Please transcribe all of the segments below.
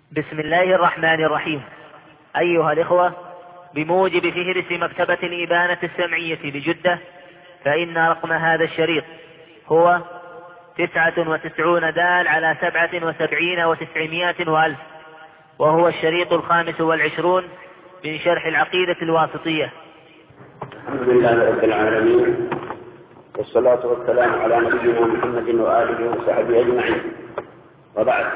بسم الله الرحمن الرحيم. أيها الإخوة، بموجب فهرس مكتبة الإبانة السمعية بجدة، فإن رقم هذا الشريط هو 99 دال على 77 و900 وألف، وهو الشريط 25 من شرح العقيدة الواسطية. الحمد لله رب العالمين، والصلاة والسلام على نبينا محمد وآله وصحبه أجمعين، وبعد.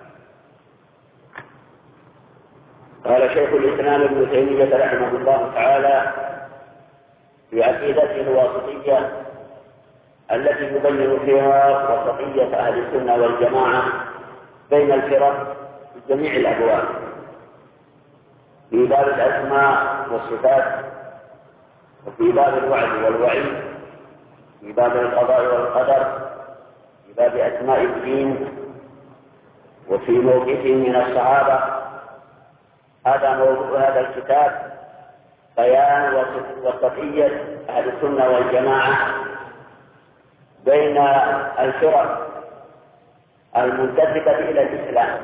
قال شيخ الإسلام ابن تيمية رحمه الله تعالى في عقيدته الواسطية التي يبين فيها وسطية أهل السنة والجماعة بين الفرق في جميع الأبواب، في باب الأسماء والصفات، وفي باب الوعد والوعيد، في باب القضاء والقدر، في باب أسماء الدين، وفي موقفه من الصحابة. هذا موضوع هذا الكتاب، بيان وسطية أهل السنة والجماعة بين الفرق المنتسبة إلى الإسلام.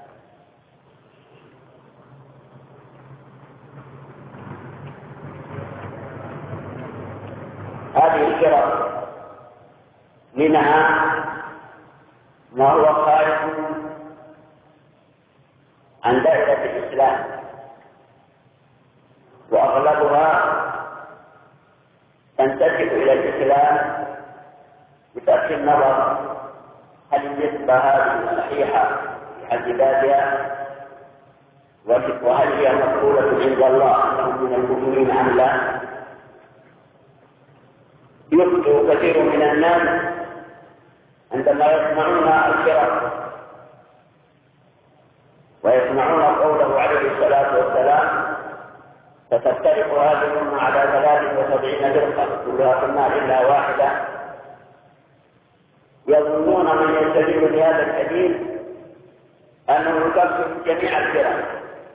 هذه الفرق منها ما هو خارج عن دائرة الإسلام، وأغلبها تنتسب إلى الإسلام بترك النظر هل النسبة هذه صحيحة في حد ذاتها، وهل هي مقبولة عند الله أنهم من المؤمنين أم لا. يخطئ كثير من الناس عندما يسمعون الفرق ويسمعون قوله عليه الصلاة والسلام: ستفترق هذه الأمة على 73 فرقة كلها في النار إلا واحدة. يظنون من يستدل بهذا الحديث أنه يكفر جميع الفرق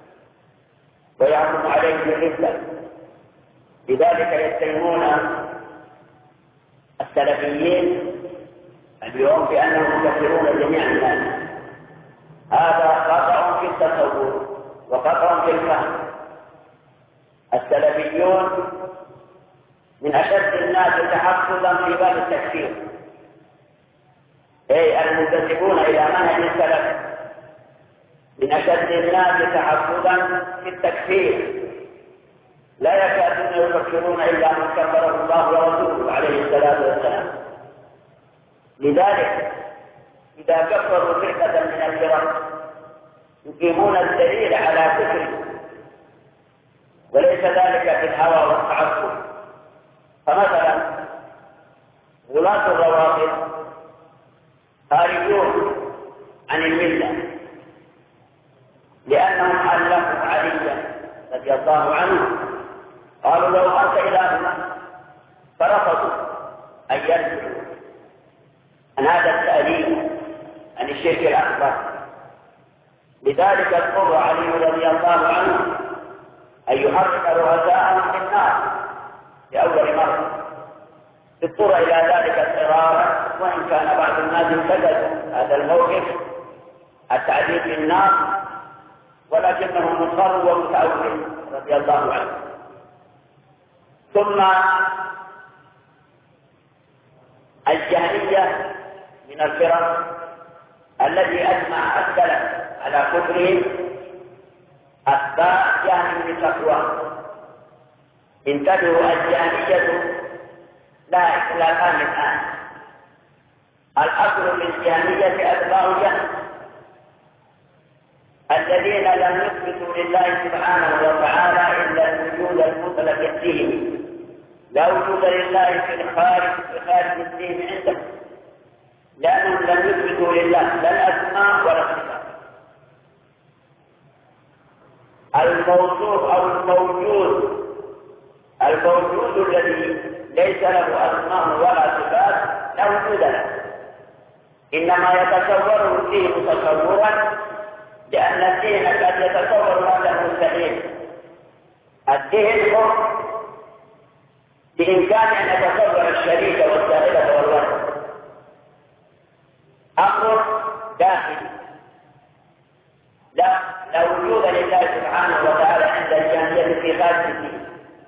ويحكم عليهم بالردة، لذلك يتهمون السلفيين اليوم بأنهم يكفرون جميع الناس. هذا خطأ في التصور وخطأ في الفهم. السلفيون من أشد الناس تحفظا في باب التكفير، أي المنتسبون إلى منهج السلف من أشد الناس تحفظا في التكفير، لا يكادون يفكرون إلا من كفره الله ورسوله عليه الصلاة والسلام. لذلك إذا كفروا فرقة من الفرق يقيمون الدليل على كفره، وليس ذلك في الهوى والتعصب. فمثلا غلاة الروافض خارجون عن الملة لأنهم ألفوا عليا رضي الله عنه، قالوا لو أنت إلهنا، فرفضوا أن يسألوا عن هذا التأليف عن الشرك الأكبر. لذلك اضطر علي رضي الله عنه أن يحرك رؤساءهم في النار لأول مرة. اضطر إلى ذلك اضطرارا، وإن كان بعض الناس انتقدوا هذا الموقف التعذيب في النار، ولكنه مصر ومتعود رضي الله عنه. ثم الجهمية من الفرق التي أجمع السلف على كفرهم أتباع جهم بن صفوان. انتبهوا، الجهمية لا إطلاقان الآن. الأصل في الجهمية أتباع جهم الذين لم يثبتوا لله سبحانه وتعالى إلا الوجود المطلق الديني، لا وجود لله في خارج الدين عندهم، لأنهم لم يثبتوا لله لا الأسماء ولا الصفات. الموصوف أو الموجود الذي ليس له أسماء ولا صفات لا وجود له، إنما يتصوره الدين تصورا، لأن الدين قد يتصور هذا المستحيل. الدين هو بإمكان أن يتصور الشريك والسائلة والولد، أمر داخلي لا لا وجود لله سبحانه وتعالى عند الجاهلية في خارج الدين،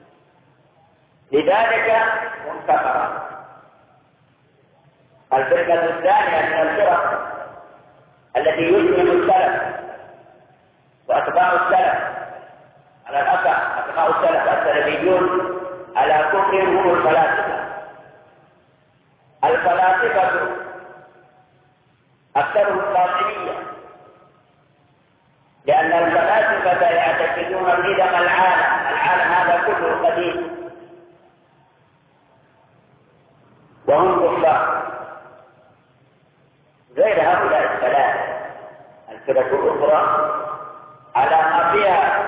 لذلك هم كفروا. الفرقة الثانية من الفرق التي يجمع السلف وأتباع السلف على الأصح، أتباع السلف السلفيون على كفرهم هم الفلاسفة. الفلاسفة أكثرهم باطنية، لأن الفلاسفة يعتقدون قدم العالم هذا كله قديم، وهم كفار. غير هؤلاء الثلاثة الفرق الأخرى على ما فيها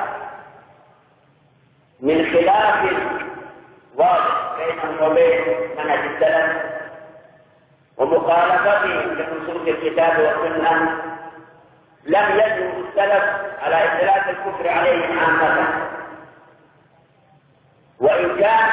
من خلاف واضح بينهم وبين منهج السلف ومخالفتهم لنصوص الكتاب والسنة، لم يجرؤ السلف على إطلاق الكفر عليهم عامة. وإن كان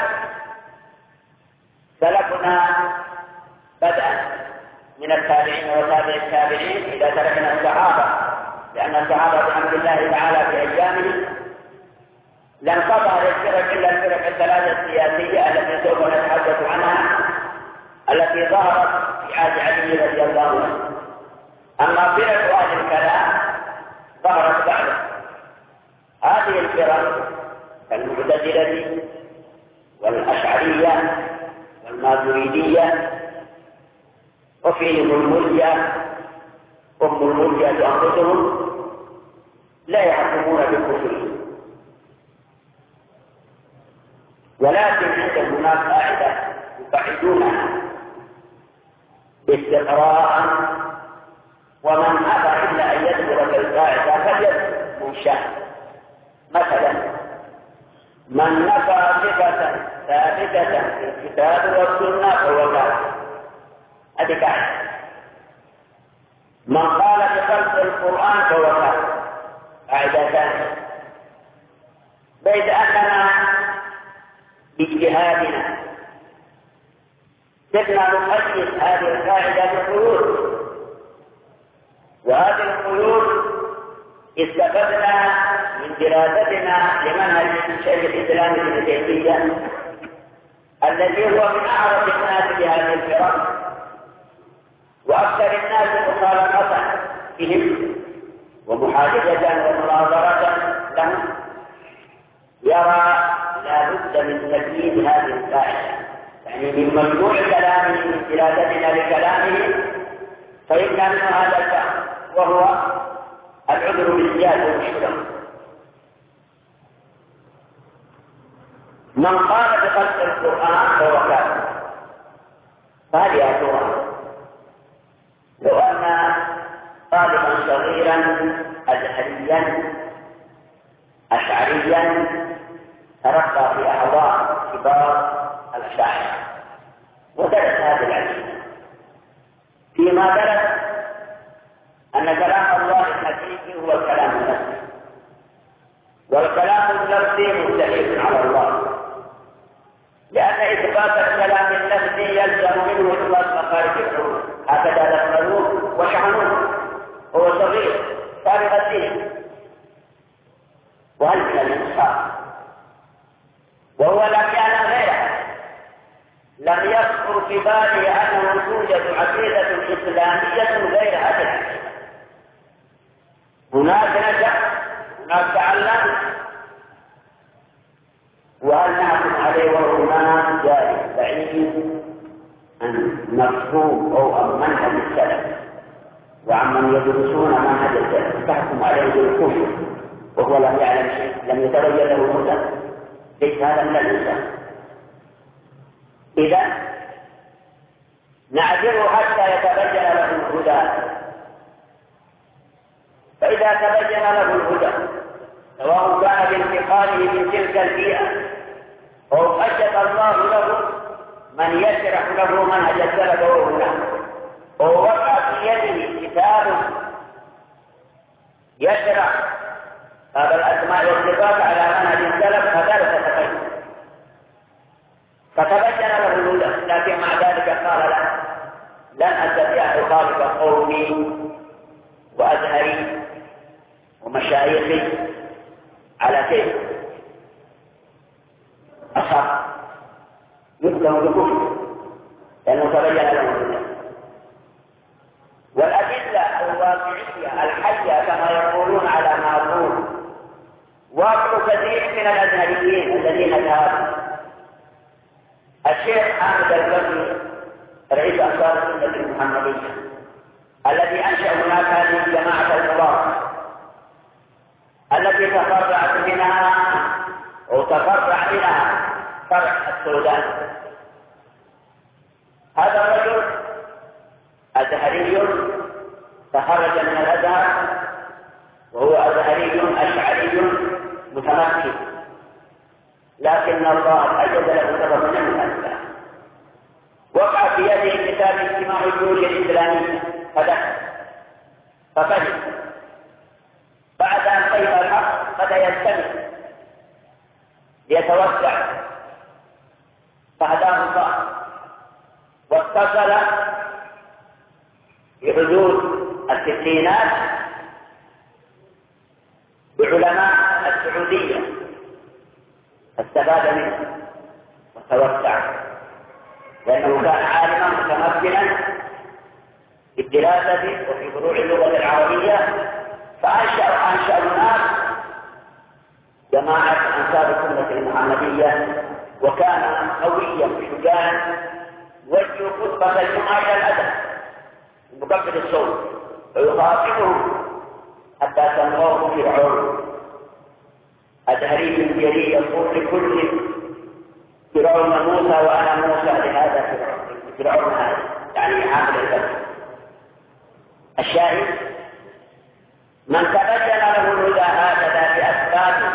سلفنا بدءا من التابعين وتابع التابعين إذا تركنا الصحابة، لأن الصحابة بحمد الله تعالى في أيامه لن تظهر الفرق إلا الفرق الثلاثة السياسية التي سوف نتحدث عنها، التي ظهرت في عهد علي رضي الله عنه. أما فرق أهل الكلام ظهرت بعده. هذه الفرق كالمعتزلة والأشعرية والماتريدية، وفيهم المرجئة، هم المرجئة أنفسهم لا يحكمون بالكفر، ولكن عندهم هناك قاعدة يقعدونها استقراء، ومن أبى إلا أن يدخل في القاعدة فليدخل من شاء. مثلا من نفى صفة ثابتة في الكتاب والسنة فهو كافر، هذه قاعدة. من قال بخلق القرآن فهو كافر، قاعدة ثانية. بيد أننا باجتهادنا سرنا نقيد هذه القاعدة بقيود، وهذه القيود استفدنا من دراستنا لمنهج شيخ الإسلام ابن تيمية الذي هو من أعرف الناس بهذه الفرق وأكثر الناس مخالفة بهم ومحادثة ومناظرة لهم. يرى لا بد من تجديد هذه القاعدة، يعني من مجموع كلامه من دراستنا لكلامه فإن منه هذا الفهم، وهو العذر بالزيادة والشكر. من قال بخلق القرآن فهو كافر. هذه صورة. لو أن طالبا صغيرا أزهريا أشعريا ترقى في أعضاء كبار الأشاعرة ودرس هذه العلم، فيما درس أن كلام الله الحقيقي هو الكلام النفسي، والكلام النفسي مستحيل على الله، لأن إثبات الكلام النفسي يلزم منه إثبات مخارج الحروف. هكذا دخلوه وشحنوه هو صغير طالب الدين، وهل من الإنصاف، وهو لم يعلم غيره، لم يخطر في باله أنه توجد عقيدة إسلامية غير هذه العقيدة. هناك نشأ، هناك تعلم، وهل نحكم عليه وهنا جائز بعيد عن مفهوم أو عن منهج السلف وعمن يدرسون منهج السلف تحكم عليه بالكفر وهو لم يعلم شيء، لم يتبين له الهدى. ليس هذا من الإنسان. إذا نعذره حتى يتبين له الهدى، فإذا تبين له الهدى سواء كان بانتقاله من تلك البيئة أو أجد الله له من يشرح له منهج السلف وهنا، أو وقع في يده كتاب يشرح هذا الأسماء والصفات على منهج السلف فذلك فتبين له الهدى، لكن مع ذلك قال لا، لن أستطيع أخالف قومي وأزهري ومشايخي المشايخ على كيف أصح يظلم بكفر لأنه تبين له الهدى. والأدلة الواقعية الحية كما يقولون على ما أقول واقع كثير من الأزهريين الذين ذهبوا. الشيخ حامد البدري رئيس أنصار السنة المحمدية الذي أنشأ هناك هذه الجماعة المباركة التي تفرعت منها فرع السودان. هذا الرجل أزهري تخرج من الأزهر وهو أزهري أشعري متمكن، لكن الله أجد له سبب من الأسباب. وقع في يده كتاب اجتماع الجيوش الإسلامية ففهم. بعد أن فهم الحق بدأ يستمع ليتوسع فهداه الله واتصل بحدود الستينات بعلماء السعودية فاستفاد منه وتوسع لأنه كان عالما متمكنا في الدراسة وفي فروع اللغة العربية. فأنشأ الناس جماعة أنصار السنة المحمدية، وكان قويا شجاعا يوجه خطبة الجمعة إلى الأدب بمكبر الصوت ويخاطبهم حتى سموه فرعون. أزهري جريء يقول لكل فرعون موسى وأنا موسى لهذا فرعون هذا يعني عامل البدر. الشاهد من تبين له الهدى هكذا بأسباب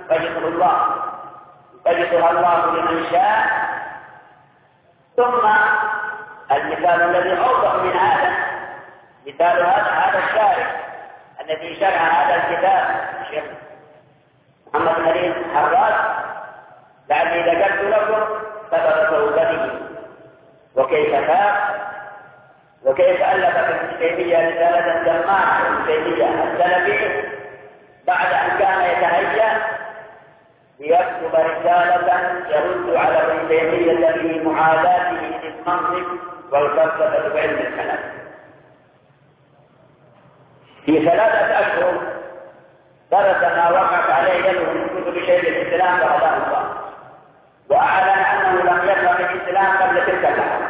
فجدها الله لمن شاء. ثم المثال الذي أوضح من هذا مثال هذا الشارع الذي شرع هذا الكتاب الشيخ محمد خليل حراس، لعلي ذكرت لكم سبب توبته وكيف تاب وكيف ألف ابن تيمية رسالة جماعة ابن تيمية السلفي بعد أن كان يتهيأ ليكتب رسالة يرد على ابن تيمية في معاداته للمنطق والفلسفة وعلم الكلام. في 3 أشهر درس ما وقعت عليه يده من كتب شيخ الإسلام وهداه الله، وأعلن أنه لم يفهم الإسلام قبل تلك اللحظة.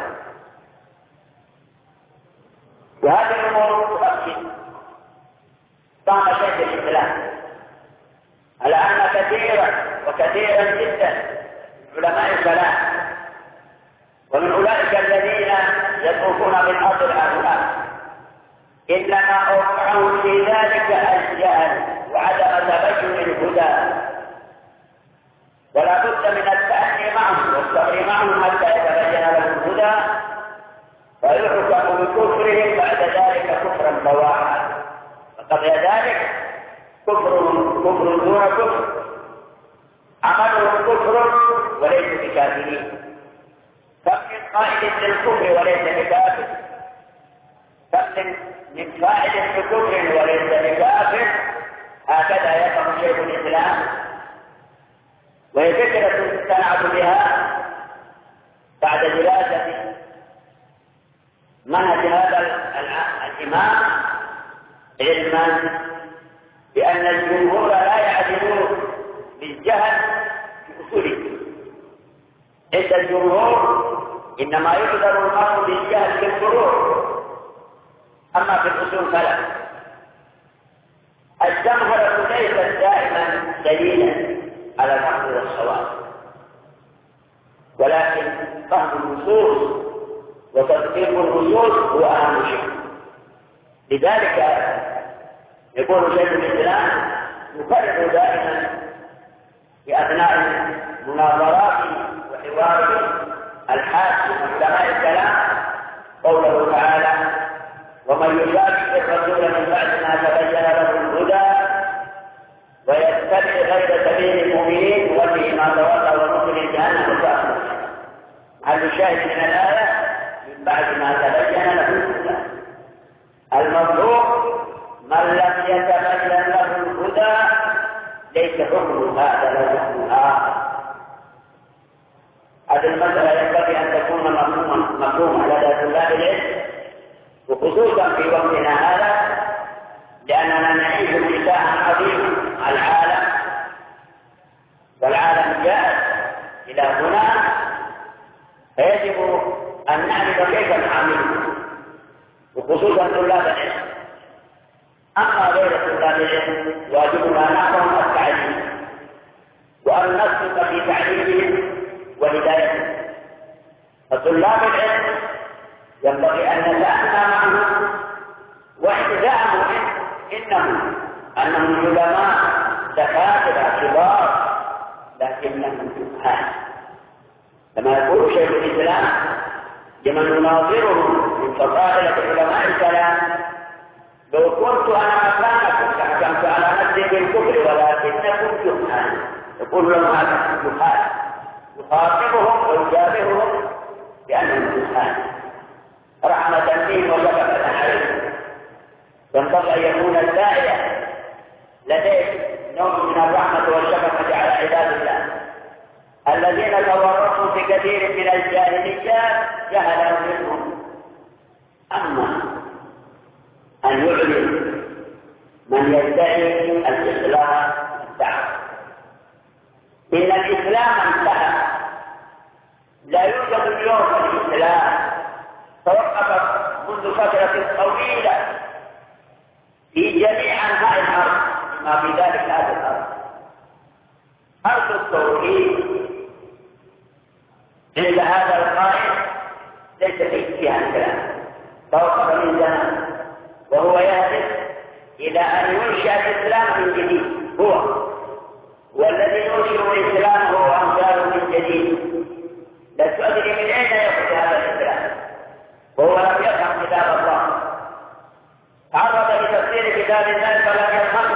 وهذه الأمور تؤكد طعم شيخ الإسلام على أن كثيرا جدا علماء الكلام ومن أولئك الذين يطوفون بالأرض هؤلاء إنما أوقعهم في ذلك الجهل وعدم تبين الهدى، ولا بد من التأني معهم والصبر معهم حتى يتبين لهم الهدى فيحكم بكفرهم بعد ذلك كفرا بواحا، فقبل ذلك كفر دون كفر، عملهم كفر وليس بكافرين. فمن قائد للكفر وليس بكافر، فمن فاعل بكفر وليس بكافر. هكذا يفهم شيخ الإسلام، وهي فكرة استنعت بها بعد دراسة منهج هذا الإمام علما بأن الجمهور لا يعدلون بالجهل في أصول الدين. عند الجمهور إنما يقدر المرء بالجهل في الفروع، أما في الأصول فلا. الجمهرة ليست دائما دليلا على الحق والصواب، ولكن فهم النصوص وتطبيق النصوص هو أهم شيء. لذلك يقول شيخ الإسلام يكرر دائما في أثناء مناظراته وحواره الحاكم علماء الكلام قوله تعالى: ومن يشاقق الرسول من بعد ما تبين له الهدى ويتبع غير سبيل المؤمنين نوله ما تولى ونصله جهنم وساءت مصيرا. هل الشاهد من الآية من بعد ما تبين له الهدى؟ المطلوب من لم يتبين له الهدى ليس حكم هذا لا حكم آخر. هذه المسألة ينبغي أن تكون مفهومة لدى طلاب العلم، وخصوصا في وقتنا هذا، لأننا نعيش اتجاها عظيما مع العالم، والعالم جاء إلى هنا، فيجب أن نعرف كيف نعامله، وخصوصا طلاب العلم. أما غير طلاب العلم واجبنا نحوهم التعليم، وأن نصدق في تعليمهم وهدايتهم. فطلاب العلم ينبغي أن نتأنى معهم واحتذاءهم أنهم علماء دكاترة كبار، لكنهم جهال. كما يقول شيخ الإسلام لمن يناظرهم من فضائل علماء الكلام: لو كنت أنا مكانكم لحكمت على نفسي بالكفر ولكنكم جهال. يقول لهم هذا جهال، يخاطبهم ويجابههم بأنهم جهال رحمة بهم وشفقة عليهم. ينبغي أن يكون الداعية لديه نوع من الرحمة والشفقة على عباد الله الذين تورطوا في كثير من الجاهليات جهلا منهم. أما أن يعلن من يدعي الإسلام الدعوة، إن الإسلام انتهى، لا يوجد اليوم الإسلام، توقف منذ فترة طويلة في جميع أنحاء الأرض، ما في ذلك هذا الأرض. أرض التوحيد عند هذا القائل ليس فيها الكلام، توقف من زمان، وهو يهدف إلى أن ينشأ الإسلام من جديد. هو والذي ينشئ الإسلام هو أمثال من جديد، لا تدري من أين يأخذ هذا الإسلام، وهو لم يفهم كتاب الله، تعرض لتفسير كتاب الله فلم يفهمه،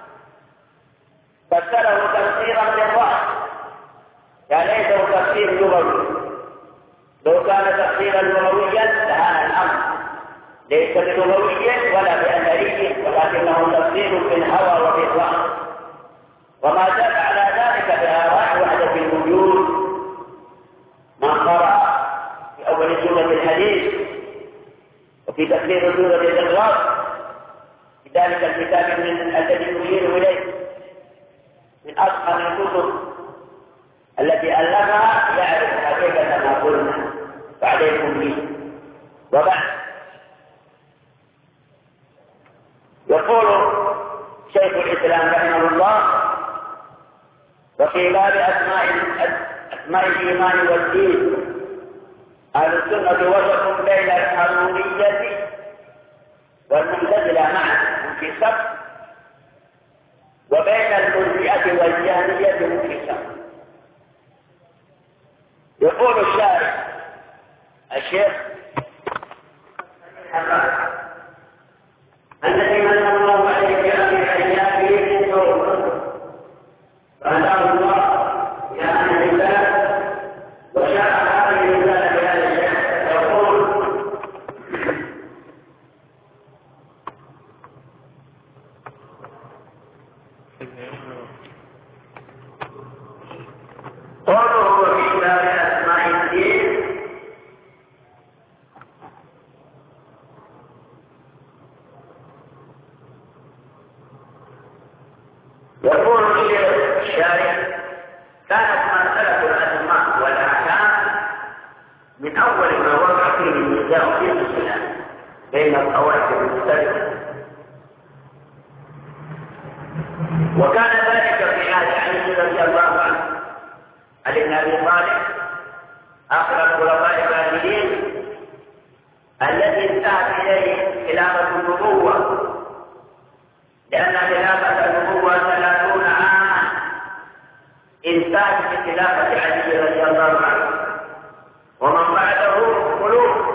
فسره تفسيرا بالرأي، ليس تفسير لغوي. لو كان تفسيرا لغويا لهان الأمر، ليس بلغوي ولا بأثري، ولكنه تفسير بالهوى وبالرأي. وما زاد على ذلك بآراء وحدة الوجود من قرأ في أول سورة الحديث وفي تفسير سورة الإخلاص في ذلك الكتاب الذي يشير إليه من أصحاب الكتب التي ألفها، يعرف حقيقة ما قلنا وعليكم به. وبعد، يقول شيخ الإسلام رحمه الله: وفي باب أسماء الإيمان والدين أهل السنة وسط بين الحرورية والمعتزلة معا في صف، وبين المرجئة والجهمية في صف. يقول الشارع الشيخ الذي من الله عليه بأمر حياته من دور فأداه الله إلى أهل الله وشاء هذه الرسالة بهذا الشيء. يقول: قوله في باب أسماء الدين يقول الشارع: كانت مسألة الأسماء والأحكام من أول ما وقع فيه النزاع في الإسلام بين الطوائف المختلفة، وكان ذلك في عهد علي رضي الله عنه، علي بن أبي طالب آخر الخلفاء الراشدين الذي انتهت إليه خلافة النبوة، لأن خلافة النبوة 30 عاما انتهت بخلافة علي رضي الله عنه، ومن بعده قلوب،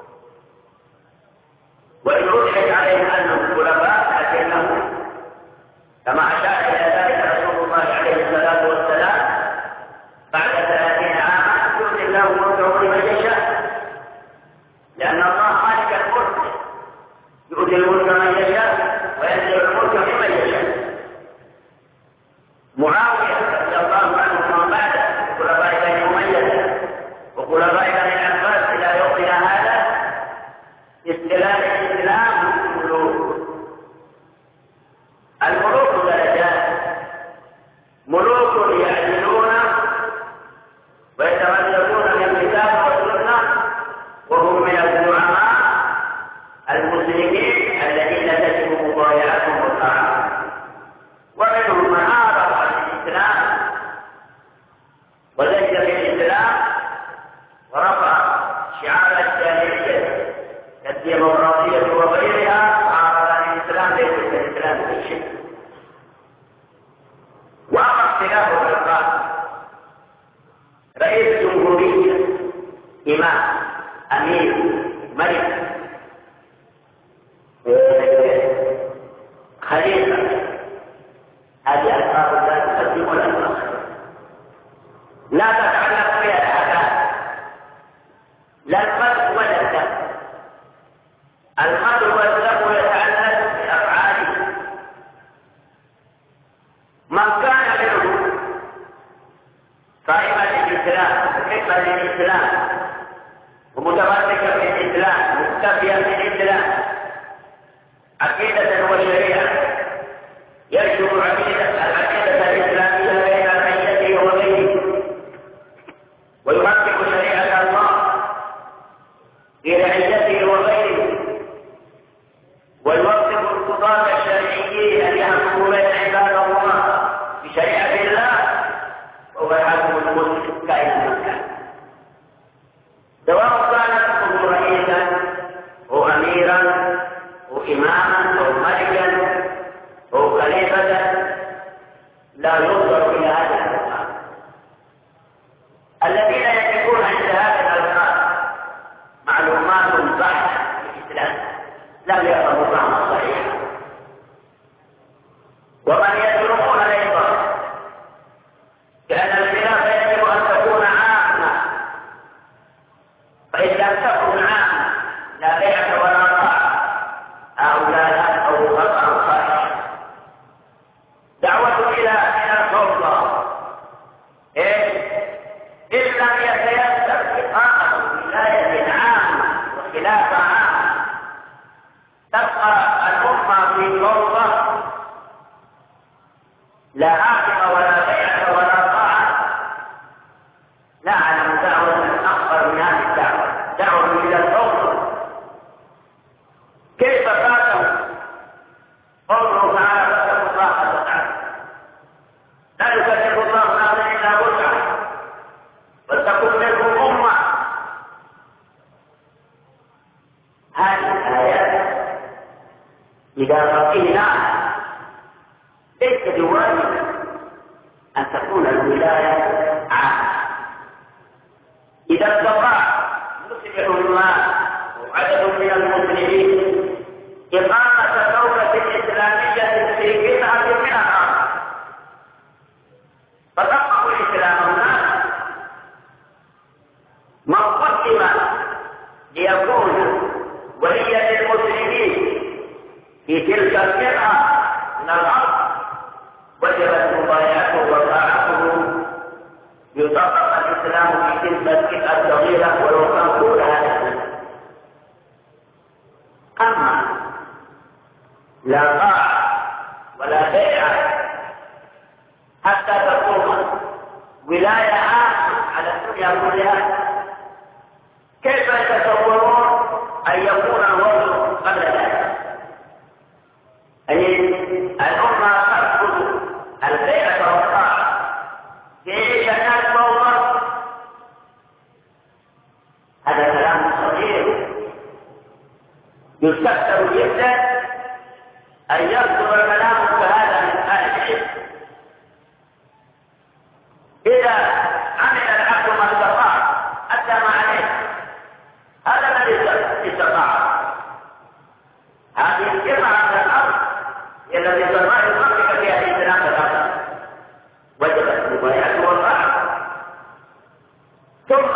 وإن أدعت عليهم أنهم خلفاء لكنهم كما أشار إلى ذلك رسول الله عليه الصلاة والسلام بعد 30 عاما يؤتي الله ملكه لمن يشاء، لأن الله مالك الملك يؤتي الملك من يشاء وينزع الملك ممن يشاء. الشرك. وأما اختلاف الألقاب، رئيس جمهورية، إمام، أمير، ملك، خليفة، هذه ألقاب لا تقدم ولا تؤخر، لا تتعلق بها الأحكام، لا القدر ولا الدم. القدر والدم يتعلق بأفعاله. من كان منه صائما للإسلام، محبا للإسلام، ومتمسكا بالإسلام، مكتفيا بالإسلام عقيدة وشريعة، ينشر العقيدة الإسلامية بين رعيته وغيره، ويحقق شريعة الله في رعيته وغيره، ويوفق القضاة الشرعيين أن يحكموا بين عباد الله بشريعة الله، وهو يحكم المسلم كائنا من كان، سواء كان منه رئيسا أو أميرا أو إماما أو ملكا أو خليفة، لا ينظر إلى هذه الألقاب. الذين يقفون عند هذه الألقاب معلومات صحيحة في الإسلام لم يفهموا فهما صحيحا، ومن يدرون أيضا بأن الخلافة يجب أن تكون عامة، فإن لم تكن عامة لا بيعة ولا طاعة، هؤلاء أو خطأ صحيح. دعوة إلى الفوضى إن لم يتيسر إقامة ولاية عامة وخلافة عامة تبقى الأمة في فوضى، لا حاكم ولا بيعة ولا طاعة. لا أعلم دعوة أكبر من هذه الدعوة، دعوة إلى الفوضى. كيف فاتوا قوله تعالى فاتقوا الله تعالى، لا يكلف الله نفسا إلا وسعها ولتكن منكم أمة. هذه الآيات إذا فقهناها ليس بواجب أن تكون الولاية عامة. إذا استطاع مسلم ما وعدد من المسلمين إقامة دولة إسلامية في قطعة من الأرض فطبقوا الإسلام هناك، من قدم ليكون وليا للمسلمين في تلك القطعة من الأرض وجبت مبايعته وطاعته، يطبق الإسلام في تلك القطعة الصغيرة ولو كان طول هذا الزمن. أما لا طاعة ولا بيعة حتى تقوم ولاية عامة على الدنيا كلها، كيف يتصورون أن يكون الوضع قبل ذلك؟ أي الأمة ترفض البيعة والطاعة في شتات فوضى. هذا كلام صغير يستكثر جدا أن يصدر كلام كهذا من أهل العلم. إذا عمل العبد ما استطاع أدى ما عليه، هذا الذي استطاع. هذه الجمعة من الأرض هي التي استطاع يطبق فيها الإسلام الأرض، وجبت مبايعته والطاعة. ثم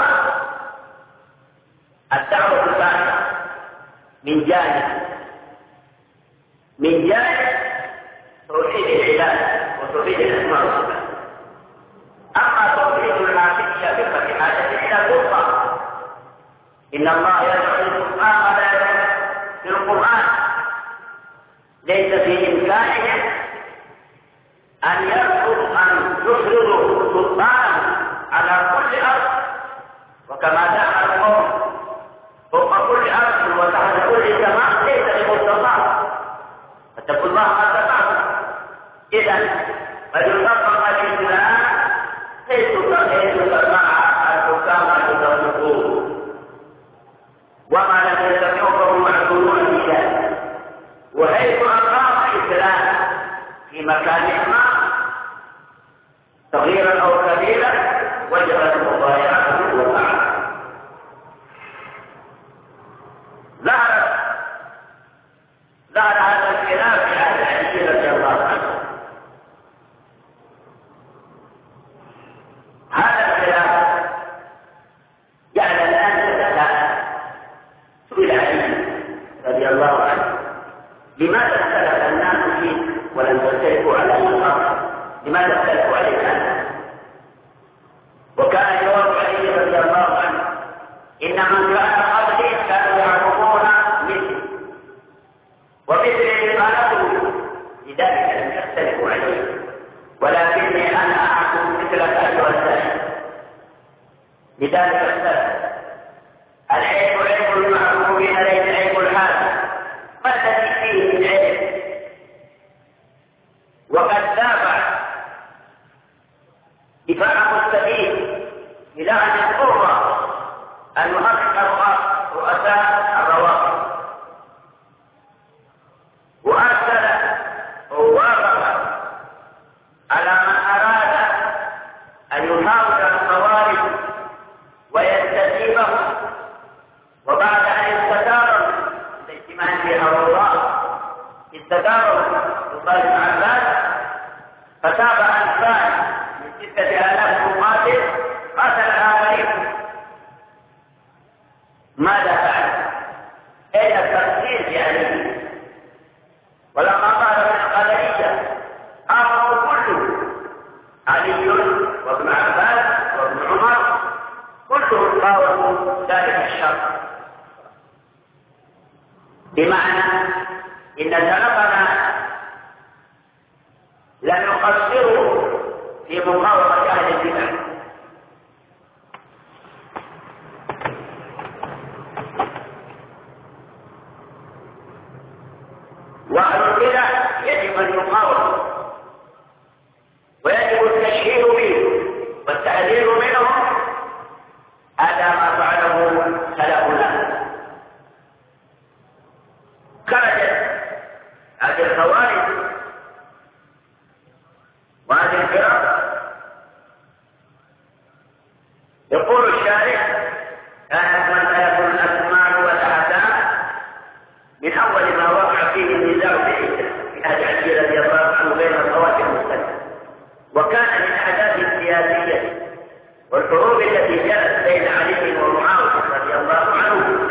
الدعوة الثانية من جانب توحيد العباد وتوحيد الأسماء والصفات. أما توحيد الحاكمية بحاجة إلى سلطة، إن الله يدعو للسلطان في القرآن، ليس في إمكانهم أن يفرضوا سلطانا على كل أرض، وكما دعا القوم فوق كل أرض وتحت كل سماء ليس بمستطاع، فاتقوا الله ما استطعتم. إذا فليطبق الإسلام حيث تستطاع الحكام أن يطبقوه، وما لم يستطيعوا فهم معذورون في ذلك. وحيث أقام الإسلام في مكانهما صغيرا أو كبيرا وجبت مضايعته وطاعته. ظهر هذا الخلاف في عهد علي رضي الله عنه. هذا الخلاف جعل الآن سئل علي رضي الله عنه لماذا اختلف الناس فيه ولم يختلفوا على النصارى؟ لماذا اختلفوا عليه الناس؟ وكان جواب علي رضي الله عنه إن من كان قبلي كانوا يعرفون مثلي ومثلي قالوا لذلك لم يختلفوا عليه، ولكني أنا أعرف مثلك أيها السائل لذلك اختلف. العيب عيب المعروفين ليس عيب الحال، ما الذي فيه من عيب؟ وقد دافع دفاع مستقيم إلى أن يضطر أن يحقق رؤساء الروافض، وأرسل ووافق على من أراد أن يحاول الخوارج ويستجيبهم، وبعد أن استداروا الاجتماع في الله استداروا يقال عباس فتابع أنفال من 6000 مقاتل قتل آخرين. ماذا فعل؟ أين التفسير يعني؟ ولما ظهر من القدرية أمروا كله علي وابن عباس وابن عمر كلهم قاوموا ذلك الشر، بمعنى إن سلفنا لم يقصروا في مقاومة أهل البدع، وأهل البدع يجب أن يقاوموا ويجب التشهير به والتحذير منهم. هذا ما فعله سلفنا. خرجت هذه الخوارج وهذه الفرق. يقول الشارع كانت مسألة الأسماء والأحكام من أول ما وقع فيه النزاع في عهد علي رضي الله عنه بين الطوائف المختلفة، وكان من الأحداث السياسية والحروب التي جرت بين علي ومعاوية رضي الله عنه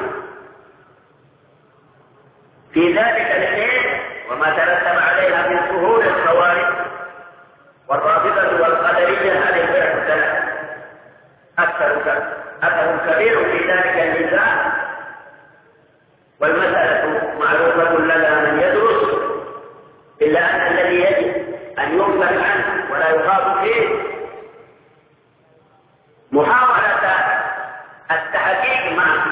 في ذلك الحين، وما ترتب عليها من ظهور الخوارج والرافضة والقدرية. هذه الفرق الثلاث أثر كبير في ذلك النزاع، والمسألة معروفة لدى من يدرس، إلا أن الذي يجب أن يغفل عنه ولا يخاف فيه محاولة التحقيق مع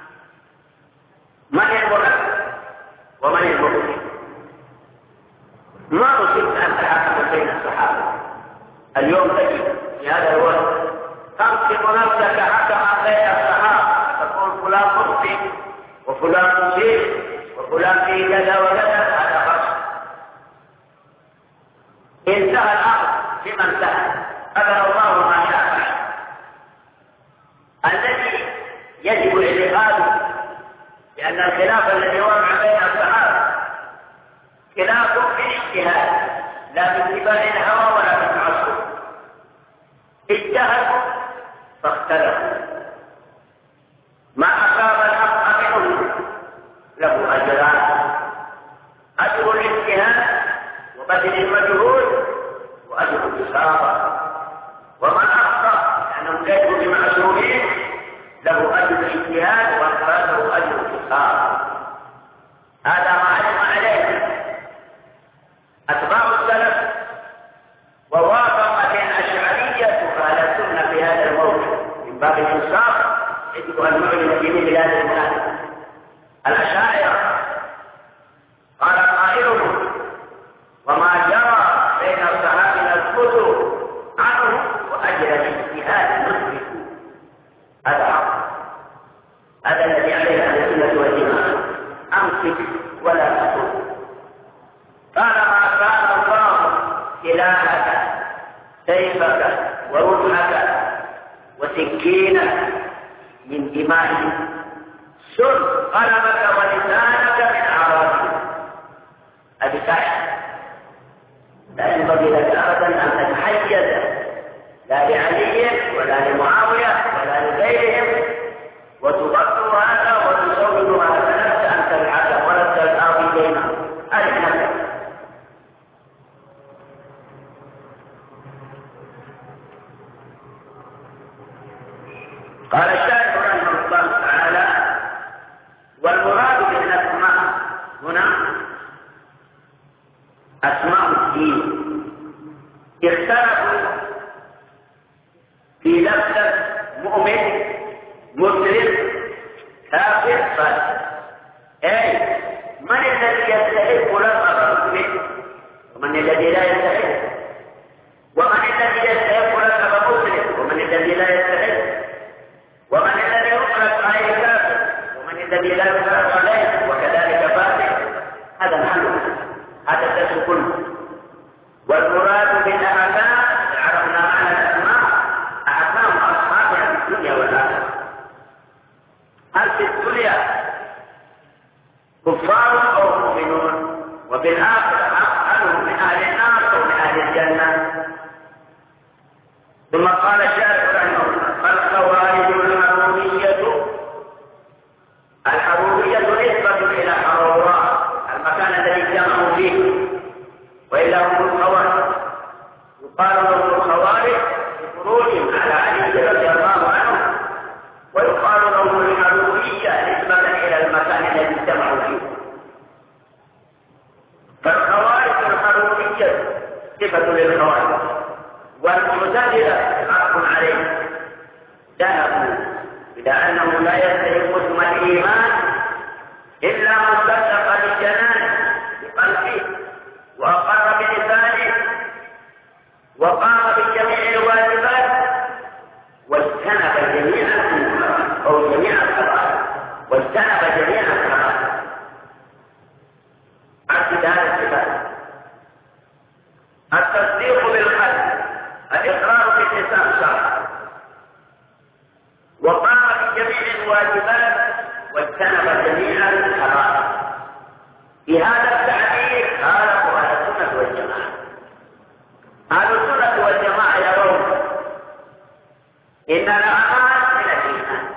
من المرد ومن المبطل. ما نصيب أن تحكم بين الصحابة اليوم تجد في هذا الوقت تنصب نفسك حكما بين الصحابة، تقول فلان مخطئ وفلان مصيب وفلان فيه كذا وكذا، هذا خطأ. انتهى الأمر بما انتهى، قدر الله ما شاء فعل. الذي يجب اعتقاده لأن الخلاف الذي وقع بين الصحابة خلاف بالاجتهاد لا باتباع الهوى ولا بالتعصب. اجتهدوا فاختلفوا، ما أصاب الحق منهم له أجران: أجر الاجتهاد وبذل المجهود وأجر الإصابة، ومن أخطأ لأنهم ليسوا بمعصومين له أجر الاجتهاد وله أجر الإصابة. هذا ما علم عليه أتباع السلف، ووافقت الأشعرية فعلى السنة في هذا الموضوع من باب الإنصاف. يجب أن نعلن في مثل هذه المناسبة. الأشاعرة قال قائلهم: وما جرى بين الصحابة نسكت عنه وأجر الاجتهاد نثبت. هذا حق، هذا الذي عليه أهل السنة والجماعة. أمسك ولا تقل. قال: ما كان الله سلاحك سيفك ورمحك وسكينك من دمائهم، سر قلمك ولسانك من أعراضهم. أبتعد، لا ينبغي لك أبدا أن تتحيز لا لعلي ولا لمعاوية ولا لغيرهم وتبطل هذا وتسود هذا، لست أن تبعث ولست الآوي بينهم. أجل قال الشاعر رحمه الله تعالى: والمراد بالأسماء هنا أسماء الدين. اختلفوا في لفظ مؤمن مسلم كافر فاسق، أي من الذي يستحق لقب المؤمن ومن الذي لا يستحق، ومن الذي يستحق لقب مسلم ومن الذي لا يستحق، ومن الذي يطلق عليه كافر ومن الذي لا يطلق عليه وكذلك فاسق. هذا محله، هذا الدرس كله. والمراد بالأحكام عرفنا على الأسماء أحكام أصحابها في الدنيا والآخرة. هل في الدنيا كفار أو مؤمنون، وفي الآخرة هل هم من أهل النار أو من أهل الجنة؟ ثم قال الشارع رحمه الله: فالخوارج الحرورية نسبة إلى حروراء المكان الذي اجتمعوا فيه، وإلا هم الخوارج. يقال لهم الخوارج بخروجهم على علي رضي الله عنه، ويقال لهم الحرورية نسبة إلى المكان الذي اجتمعوا فيه. فالخوارج الحرورية صفة للخوارج، والمعتزلة حق عليه ذهبوا إلى أنه لا يستحق اسم الإيمان إلا من صدق بجنانه بقلبه وأقر بلسانه وقام بجميع الواجبات واجتنب جميع المنكرات أو جميع الكبائر واجتنب جميع الكبائر. عكس هذا الصفات: التصديق بالقلب، الإقرار باللسان شرعا، وقام بجميع الواجبات واجتنب جميع الحرام. في هذا التعبير خالفوا أهل السنة والجماعة. أهل السنة والجماعة يرون إن الأعمال من الإيمان،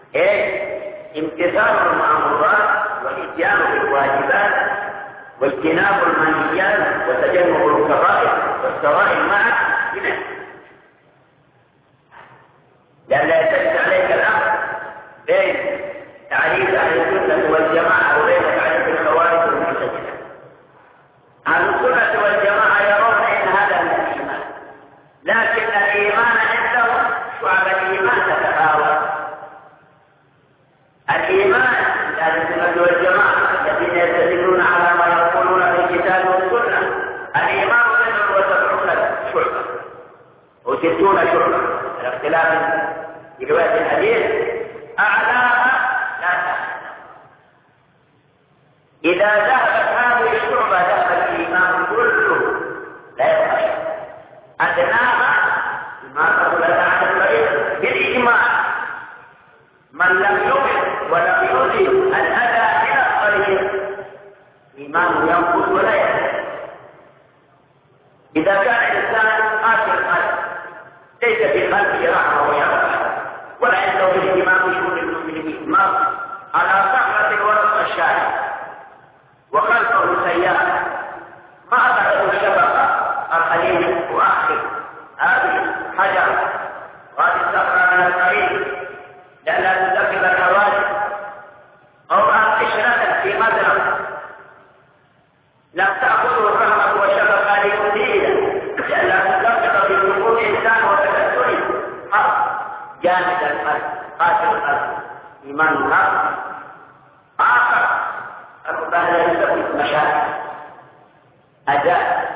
امتثال المأمورات والإتيان بالواجبات واجتناب المنهيات وتجنب الكبائر والسرائر معا من الإيمان، لأن لا يتجد عليك الأمر بين تعريف أهل السنة والجماعة وبين تعريف الخوارج والمعتزلة. أهل السنة والجماعة يرون أن هذا من الإيمان، لكن الإيمان عندهم شعب الإيمان تتفاوت. الإيمان أهل السنة والجماعة الذين يستدلون على ما يقولون في الكتاب والسنة، الإيمان 79 شعبة و60 شعبة، الاختلاف في رواية الحديث أعلاها لا تحت. إذا ذهبت هذه الشعبة ذهب الإيمان كله لا يبقى شيء. أدناها ما قبل عن الطريق بالإيمان، من لم يؤمن ولم يؤذي الأذى من الطريق إيمانه ينقص ولا يزيد. إذا كان الإنسان قاسي القلب ليس في قلبه رحمة ويرحمة ولا عنده اهتمام بشؤون المسلمين، مر على صخرة الورق الشاعر وخلفه سيارة ما أبعده الشبكة الخليل وأخر هذه حجر وهذه الصخرة من الطريق لأنها تسبب الحوادث، أو قشرة في مزرعة لم تأخذه الرحمة والشبكة ليؤذيه لأنها تسبب في نفوذ إنسان وتكسره جامد القلب قاتل القلب إيمان النار. آخر الربان يسبب مشاكل أداء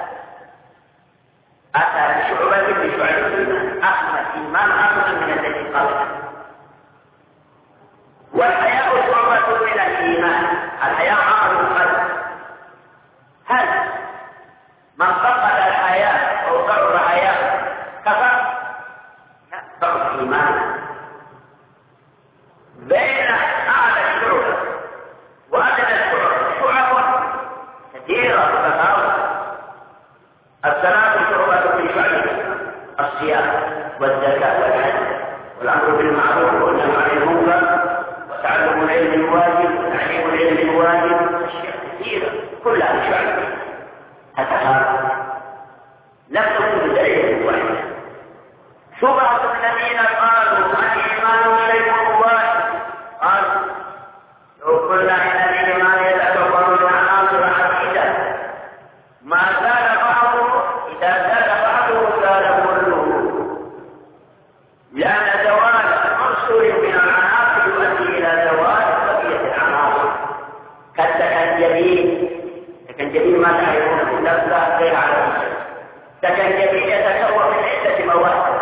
أتى بشعوبة بشعوب الإيمان أحمد إيمان أحمد من الذي قبله. والحياء شعبة من الإيمان، الحياء عمل القلب. هل من فقد الحياء الصلاة شعبة من شعب الصيام والزكاة والحج والأمر بالمعروف والنهي عن المنكر وتعلم العلم الواجب وتعليم العلم الواجب، أشياء كثيرة كلها شعب. هذا لم تكن بدليل واحد. شبهة الذين قالوا الإيمان شيء واحد، قالوا لو قلنا إن الإيمان يتكون من عناصر عديدة ما زال بعضه، إذا زال بعضه زال كله، لأن زوال عنصر من العناصر يؤدي إلى زوال بقية العناصر. كالتكنجبين، التكنجبين ما تعرفون من نفسه غير على نفسه. التكنجبين يتكون من عدة مواد،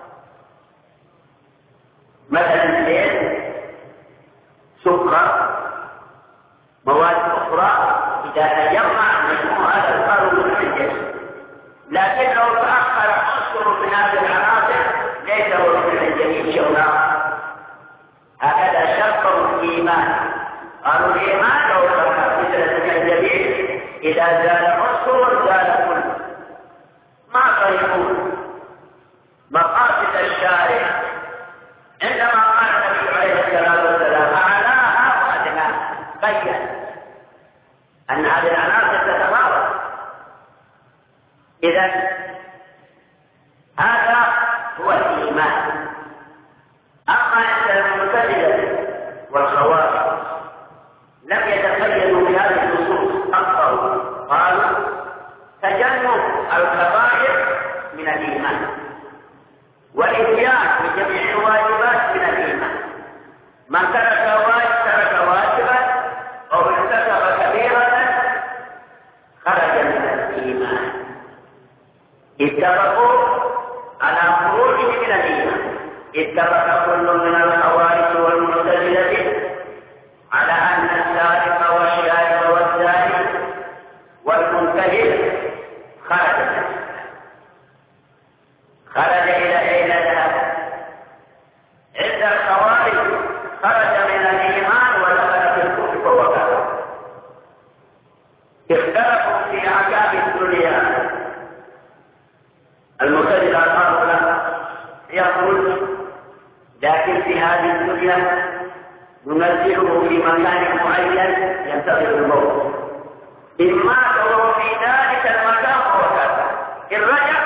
مثلا الزيت، سكر، مواد أخرى، إذا تجمع مجموع هذا الفرق من الجسم. لكن لو تأخر عنصر من هذه العناصر ليس هو من الجميع شغلها. هكذا شرط الإيمان. قالوا الإيمان لو تأخر مثل الجميع إذا زال عنصر زال كله. ما فهمون مقاصد الشارع عندما قال النبي عليه الصلاة والسلام أعلاها وأدناها، بين أن هذه العناصر تتفاوت. إذن هذا هو الإيمان. أما عند المعتزلة والخوارج لم يتقيدوا بهذه النصوص، أخطأوا، قالوا تجنب الكبائر من الإيمان والإتيان بجميع الواجبات من الإيمان. من ترك واجبا أو ارتكب كبيرة خرج من الإيمان. اتفقوا على خروجه من الإيمان. اتفق كل من الخوارج والمعتزلة على أن السارق والشارب والزاني والمنتهب خرج من الإيمان. خرج إلى أين ذهب؟ عند الخوارج خرج من الإيمان ودخل في الكفر وهو كافر. اختلفوا في أحكام الدنيا. المعتزلة قالوا له يخرج، لكن في هذه الدنيا ننزله في مكان معين ينتظر الموت. إن مات وهو في ذلك المكان فهو كافر، إن رجع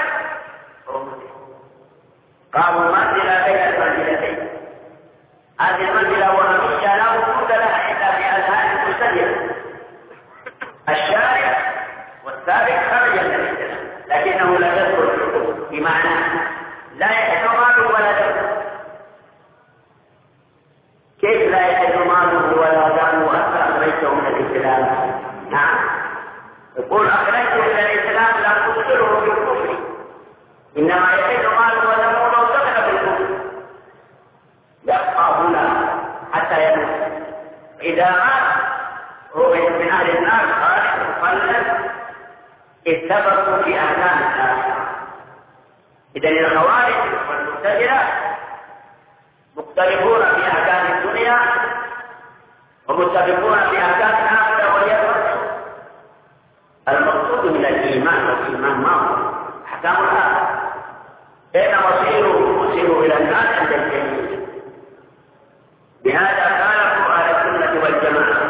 قالوا منزلة بين المنزلتين. هذه المنزلة وهمية لا وجود لها إلا في أذهان المعتزلة. الشارع والسابق خرج من الإسلام لكنه لا يدخل في الكفر، بمعنى لا يحل ماله ولا دمه. كيف لا يحل ماله ولا دمه أنت أخرجته من الإسلام؟ نعم، يقول أخرجته من الإسلام لا تدخله في الكفر، إنما يحل ماله ودمه لو دخل في الكفر، يبقى هنا حتى يموت. إذا مات هو من أهل النار خالد مخلد. اتفقوا في أحكام الآخرة. إذن الخوارج والمعتزلة مختلفون في أحكام الدنيا ومتفقون في أحكام الآخرة واليوم. المقصود من الإيمان والإيمان ما هو أحكام الآخرة. أين مصيره إلى الناس عند الجميع. بهذا خالفوا أهل السنة والجماعة.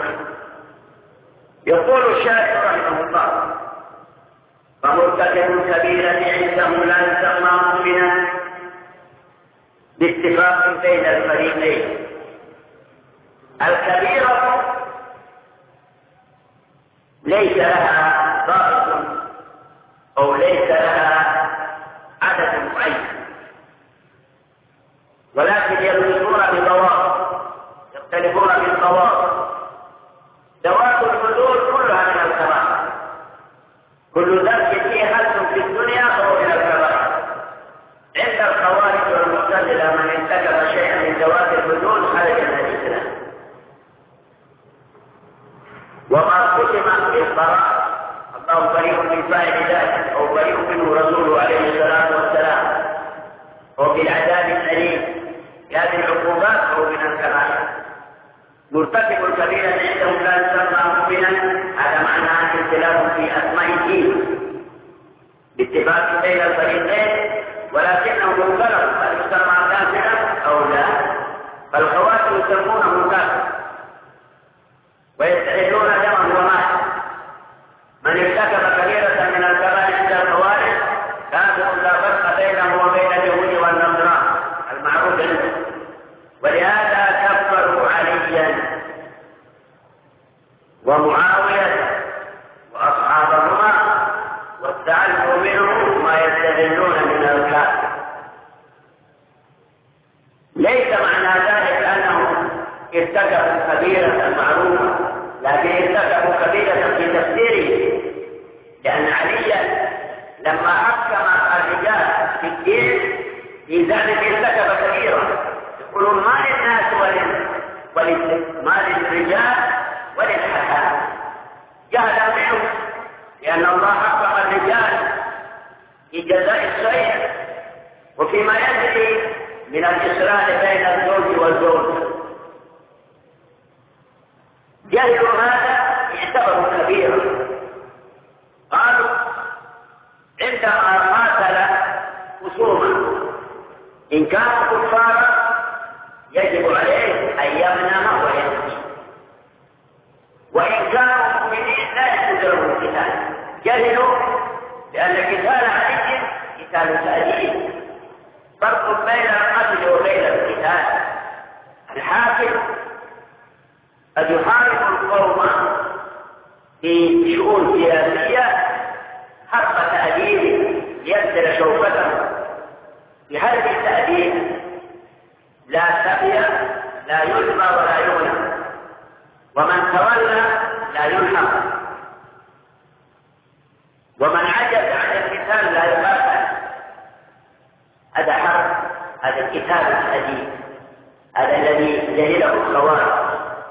يقول الشارع رحمه الله فمرتكب كبيرة عندهم لا يسمى مؤمنا باتفاق بين الفريقين. الكبيرة ليس لها ضابط أو ليس لها عدد معين، ولكن يختلفون بالضوابط. ذوات الحدود كلها من الكبائر. كل ذلك فيه حد في الدنيا فهو من الكبائر. عند الخوارج والمعتزلة من ارتكب شيئا من ذوات الحدود خرج من الإسلام. وما قسم بالقرار الله بريء من فاعل ذلك أو بريء منه رسوله عليه الصلاة والسلام، وبالعذاب الأليم هذه العقوبات هو من الكبائر. مرتكب الكبيرة عندهم لا يسمى مؤمنا، هذا معناه اختلاف في أسماء الدين. اتفاق بين الفريقين، ولكنهم اختلفوا هل يسمى كافرا أو لا. فالخوارج يسمونه كافر ويستحلون دمه وماله. من ارتكب كبيرة من الكبائر عند الخوارج كافر لا فرق بينه وبين اليهود والنصارى المعروف عنده، ولهذا كفروا عليا ومعاوية وأصحابهما واستعلوا منهم ما يستغلون من الكافر. ليس معنى ذلك أنهم ارتكبوا كبيرة معروفة، لكن ارتكبوا كبيرة في تفسيره، لأن عليا لما حكم الرجال في الدين في ذلك ارتكب كبيرة. يقولون ما للناس ما للرجال وللحكام، جهلا منهم، لأن الله حكم الرجال في جزاء السيء وفيما يجري من الإسراء بين الزوج والزوج. جهلوا هذا يعتبروا كبيرا. قالوا عندما قاتل خصوما إن كانوا كفارا يجب عليه أن يمنع ويمشي، وإن كانوا مؤمنين لا يجوز لهم القتال. جهلوا لأن قتال علي قتال تأديب، فرق بين القتل وبين القتال. الحاكم قد يحارب القوم في شؤون سياسية حرب تأديب يبذل شوكته. بهذه التأديب لا سبي لا يلمى ولا يغنى، ومن تولى لا يلحق، ومن عجز عن القتال لا يقاتل. هذا حرب، هذا القتال الحديث، هذا الذي جهله الخوارج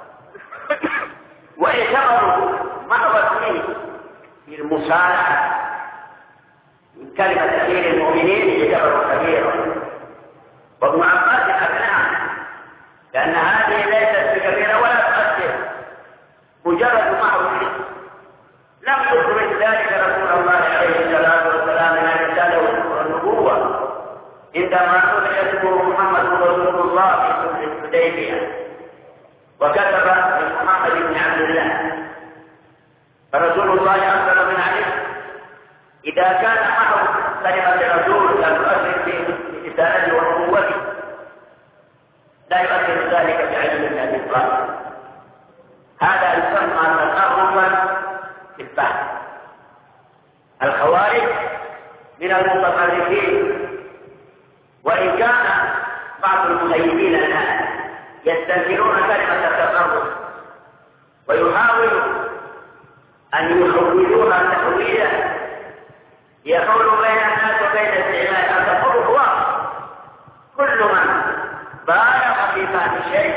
واعتبروا محض في المصالحة من كلمة أمير المؤمنين اعتبروا كبيرا. وابن عباس أقنعه لأن هذه ليست بكبيرة ولا تؤثر، مجرد محض لم يخرج ذلك رسول الله عليه الصلاة والسلام من الرسالة والنبوة عندما طلع اسمه محمد رسول الله في صلح الحديبية وكتب لمحمد بن عبد الله. فرسول الله أرسل من عليه إذا كان معه كلمة الرسول لا تؤثر في رسالته ونبوته لا يؤثر ذلك بعلم بن أبي طالب. هذا يسمى تقربا في البحث. الخوارج من المتطرفين، وإن كان بعض المخيبين الآن يستنكرون كلمة التقرب ويحاولوا أن يحولوها تحويلا يحول بين الناس وبين الاستعمال. التقرب واضح، كل من بالغ في فهم شيء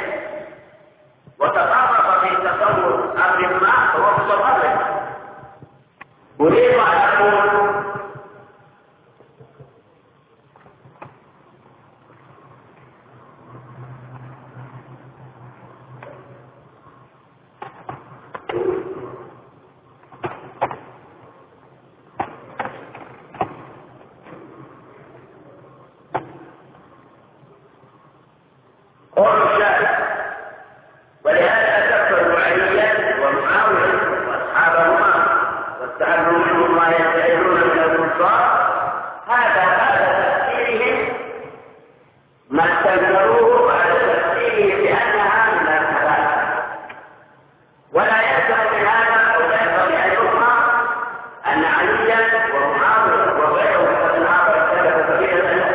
وتقرب في تصور أمر ما فهو متطرف. أريد أن أقول ولهذا كفروا عليا ومعاوية وأصحابهما واستعلوا منهم ما يستعلون من الكفار. هذا تفسيرهم ما استنكروه على تفسيره بأنها من الكبائر، ولا يلزم من هذا أو لا ينبغي أن يفهم أن عليا ومعاوية وغيرهم من هذا السلف كبيرة،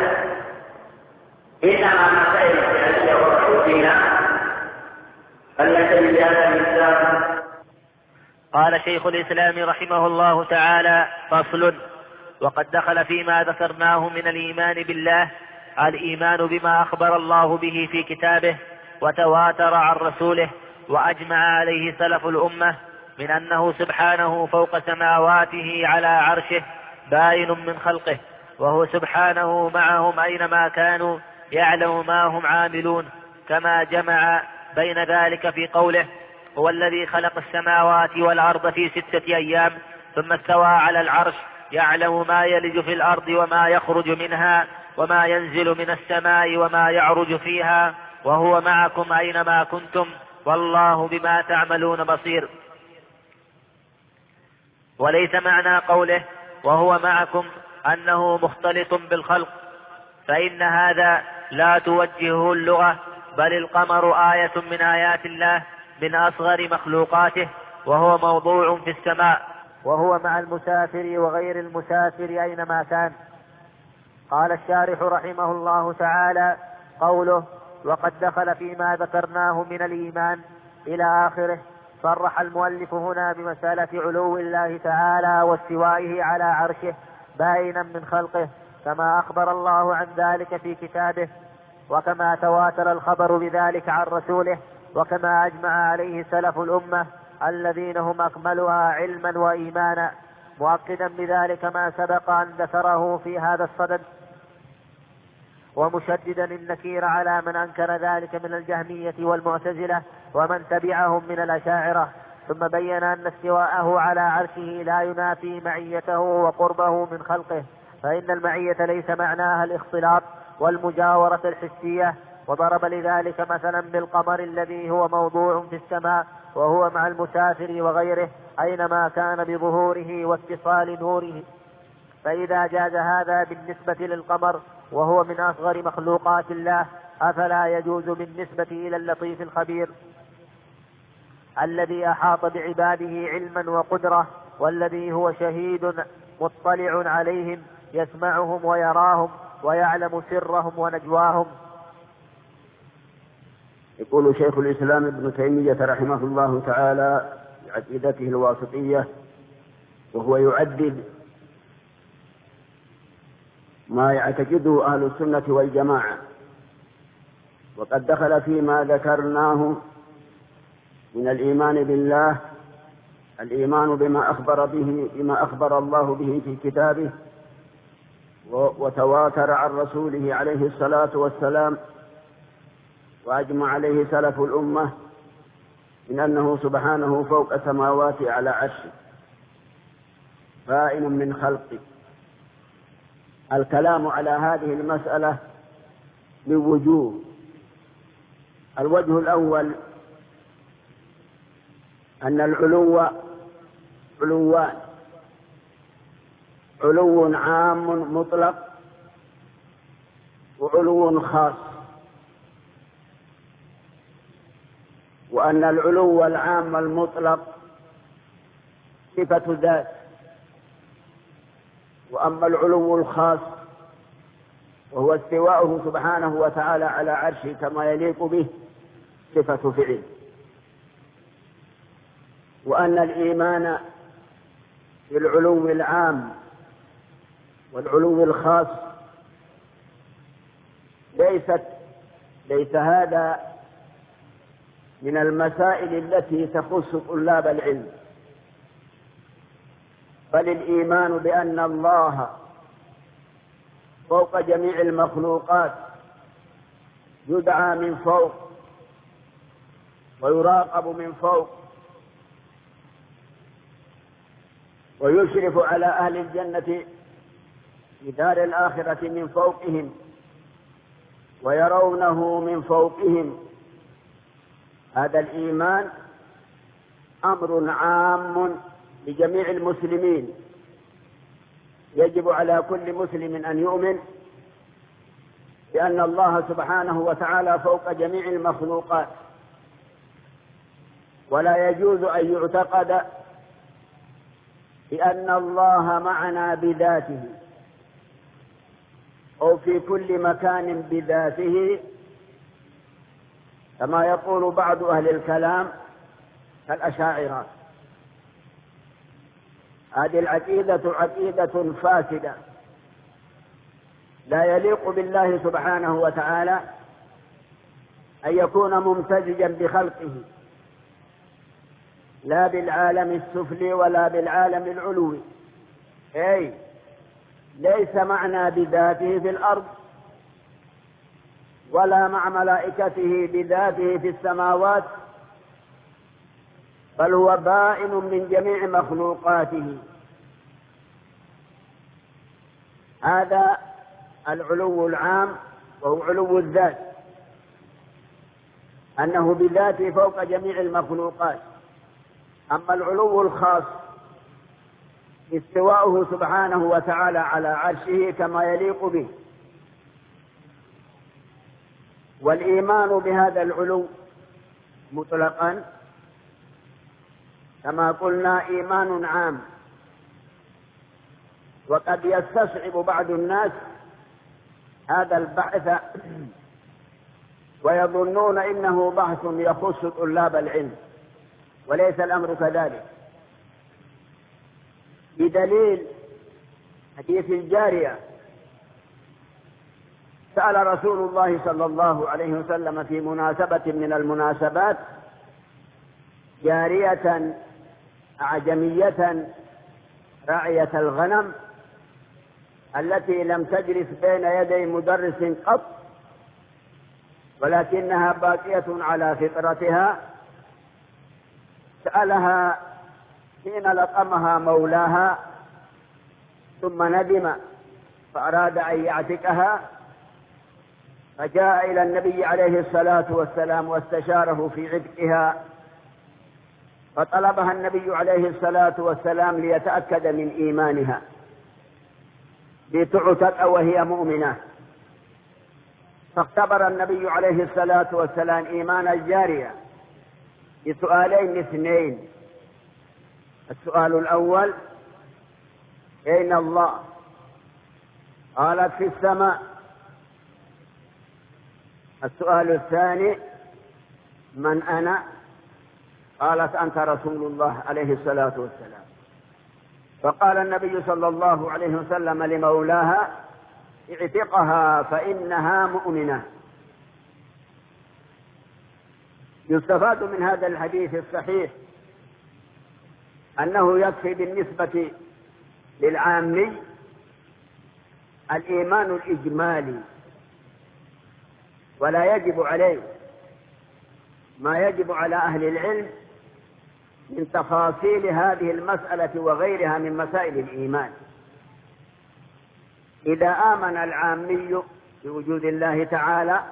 إنما مسائل السياسية والحكومية التي بهذا الإسلام. قال شيخ الإسلام رحمه الله تعالى: فصل. وقد دخل فيما ذكرناه من الإيمان بالله الإيمان بما أخبر الله به في كتابه وتواتر عن رسوله وأجمع عليه سلف الأمة من أنه سبحانه فوق سماواته على عرشه باين من خلقه، وهو سبحانه معهم أينما كانوا يعلم ما هم عاملون، كما جمع بين ذلك في قوله: هو الذي خلق السماوات والأرض في 6 أيام ثم استوى على العرش يعلم ما يلج في الأرض وما يخرج منها وما ينزل من السماء وما يعرج فيها وهو معكم أينما كنتم والله بما تعملون بصير. وليس معنى قوله وهو معكم أنه مختلط بالخلق، فإن هذا لا توجهه اللغة، بل القمر آية من آيات الله من أصغر مخلوقاته، وهو موضوع في السماء، وهو مع المسافر وغير المسافر أينما كان. قال الشارح رحمه الله تعالى: قوله وقد دخل فيما ذكرناه من الإيمان إلى آخره، صرح المؤلف هنا بمسألة علو الله تعالى واستوائه على عرشه باينا من خلقه، كما أخبر الله عن ذلك في كتابه، وكما تواتر الخبر بذلك عن رسوله، وكما أجمع عليه سلف الأمة الذين هم أكملها علما وإيمانا، مؤكدا بذلك ما سبق أن ذكره في هذا الصدد، ومشددا النكير على من أنكر ذلك من الجهمية والمعتزلة ومن تبعهم من الأشاعرة. ثم بين أن استواءه على عرشه لا ينافي معيته وقربه من خلقه، فإن المعية ليس معناها الاختلاط والمجاورة الحسية، وضرب لذلك مثلا بالقمر الذي هو موضوع في السماء وهو مع المسافر وغيره أينما كان بظهوره واتصال نوره. فإذا جاز هذا بالنسبة للقمر وهو من أصغر مخلوقات الله، أفلا يجوز بالنسبة إلى اللطيف الخبير الذي أحاط بعباده علما وقدرة، والذي هو شهيد مطلع عليهم يسمعهم ويراهم ويعلم سرهم ونجواهم. يقول شيخ الإسلام ابن تيمية رحمه الله تعالى في عقيدته الواسطية، وهو يعدد ما يعتقده أهل السنة والجماعة، وقد دخل فيما ذكرناه من الإيمان بالله الإيمان بما أخبر الله به في كتابه، وتواتر عن رسوله عليه الصلاة والسلام، وأجمع عليه سلف الأمة من أنه سبحانه فوق السماوات على عرشه بائن من خلقه. الكلام على هذه المسألة من وجوه. الوجه الأول أن العلو علوان: علو عام مطلق وعلو خاص، وأن العلو العام المطلق صفة ذات، وأما العلو الخاص وهو استواؤه سبحانه وتعالى على عرشه كما يليق به صفة فعل. وأن الإيمان بالعلو العام والعلو الخاص ليس هذا من المسائل التي تخص طلاب العلم، بل الإيمان بأن الله فوق جميع المخلوقات يدعى من فوق ويراقب من فوق، ويشرف على أهل الجنة في دار الآخرة من فوقهم ويرونه من فوقهم. هذا الإيمان أمر عام لجميع المسلمين، يجب على كل مسلم أن يؤمن بأن الله سبحانه وتعالى فوق جميع المخلوقات، ولا يجوز أن يعتقد بأن الله معنا بذاته أو في كل مكان بذاته كما يقول بعض أهل الكلام الأشاعرة. هذه العقيدة عقيدة فاسدة، لا يليق بالله سبحانه وتعالى أن يكون ممتزجا بخلقه، لا بالعالم السفلي ولا بالعالم العلوي. أي ليس معنى بذاته في الأرض ولا مع ملائكته بذاته في السماوات، بل هو بائن من جميع مخلوقاته. هذا العلو العام وهو علو الذات، أنه بذاته فوق جميع المخلوقات. أما العلو الخاص استواؤه سبحانه وتعالى على عرشه كما يليق به، والإيمان بهذا العلو مطلقا كما قلنا إيمان عام، وقد يستصعب بعض الناس هذا البحث ويظنون إنه بحث يخص طلاب العلم، وليس الأمر كذلك، بدليل حديث الجارية. سأل رسول الله صلى الله عليه وسلم في مناسبة من المناسبات جارية أعجمية راعية الغنم التي لم تجلس بين يدي مدرس قط، ولكنها باقية على فطرتها. سألها حين لطمها مولاها ثم ندم فأراد أن يعتقها، فجاء إلى النبي عليه الصلاة والسلام واستشاره في عتقها، فطلبها النبي عليه الصلاة والسلام ليتأكد من إيمانها لتعتق وهي مؤمنة. فاختبر النبي عليه الصلاة والسلام إيمان الجارية بسؤالين اثنين. السؤال الأول: أين الله؟ قالت: في السماء. السؤال الثاني: من أنا؟ قالت: أنت رسول الله عليه الصلاة والسلام. فقال النبي صلى الله عليه وسلم لمولاها: اعتقها فإنها مؤمنة. يستفاد من هذا الحديث الصحيح أنه يكفي بالنسبة للعامي الإيمان الإجمالي، ولا يجب عليه ما يجب على أهل العلم من تفاصيل هذه المسألة وغيرها من مسائل الإيمان. إذا آمن العامي بوجود الله تعالى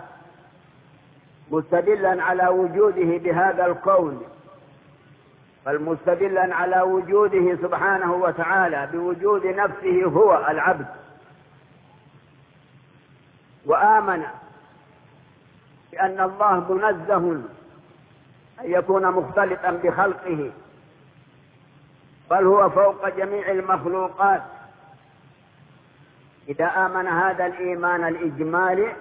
مستدلا على وجوده بهذا الكون، فالمستدلا على وجوده سبحانه وتعالى بوجود نفسه هو العبد، وآمن بأن الله منزه أن يكون مختلطا بخلقه، بل هو فوق جميع المخلوقات. إذا آمن هذا الإيمان الإجمالي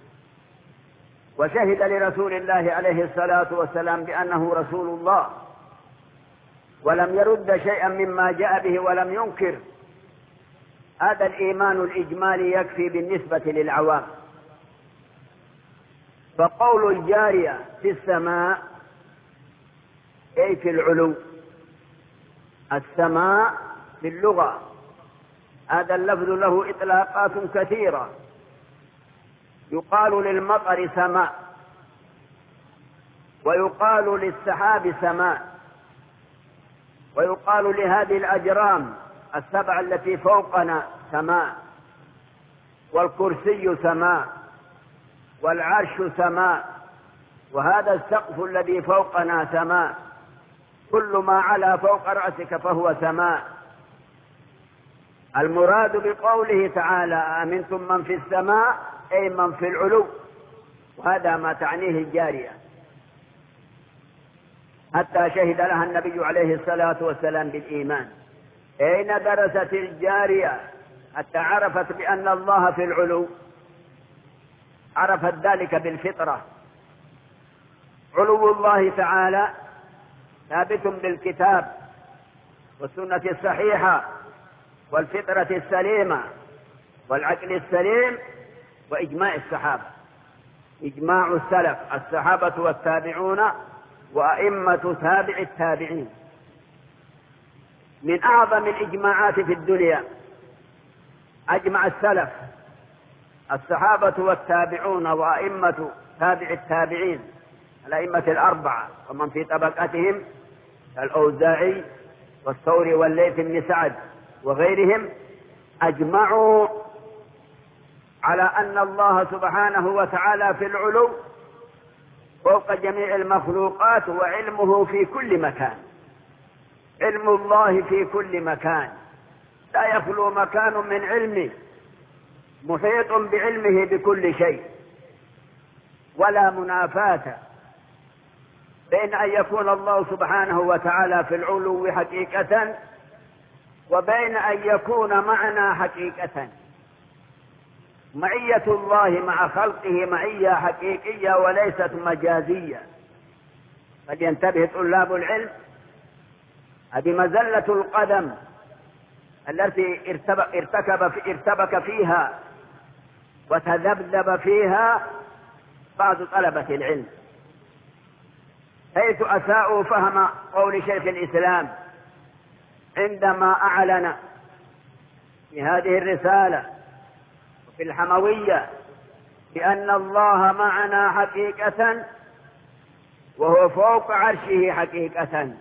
وشهد لرسول الله عليه الصلاة والسلام بأنه رسول الله ولم يرد شيئا مما جاء به ولم ينكر، هذا الإيمان الإجمالي يكفي بالنسبة للعوام. فقول الجارية في السماء أي في العلو. السماء في اللغة هذا اللفظ له إطلاقات كثيرة. يقال للمطر سماء، ويقال للسحاب سماء، ويقال لهذه الأجرام السبع التي فوقنا سماء، والكرسي سماء، والعرش سماء، وهذا السقف الذي فوقنا سماء. كل ما علا فوق رأسك فهو سماء. المراد بقوله تعالى: أأمنتم من في السماء أي من في العلو، وهذا ما تعنيه الجارية، حتى شهد لها النبي عليه الصلاة والسلام بالإيمان. أين درست الجارية حتى عرفت بأن الله في العلو؟ عرفت ذلك بالفطرة. علو الله تعالى ثابت بالكتاب والسنة الصحيحة والفطرة السليمة والعقل السليم وإجماع الصحابة، إجماع السلف الصحابة والتابعون وأئمة تابع التابعين. من أعظم الإجماعات في الدنيا أجمع السلف الصحابة والتابعون وأئمة تابع التابعين، الأئمة الأربعة ومن في طبقتهم الأوزاعي والثوري والليث بن سعد وغيرهم، أجمعوا على أن الله سبحانه وتعالى في العلو فوق جميع المخلوقات، وعلمه في كل مكان. علم الله في كل مكان، لا يخلو مكان من علمه، محيط بعلمه بكل شيء، ولا منافاة بين أن يكون الله سبحانه وتعالى في العلو حقيقة وبين أن يكون معنا حقيقة. معية الله مع خلقه معية حقيقية وليست مجازية. فلينتبه طلاب العلم، هذه مزلة القدم التي ارتبك فيها وتذبذب فيها بعض طلبة العلم، حيث أساءوا فهم قول شيخ الإسلام عندما أعلن في هذه الرسالة وفي الحموية بأن الله معنا حقيقة وهو فوق عرشه حقيقة.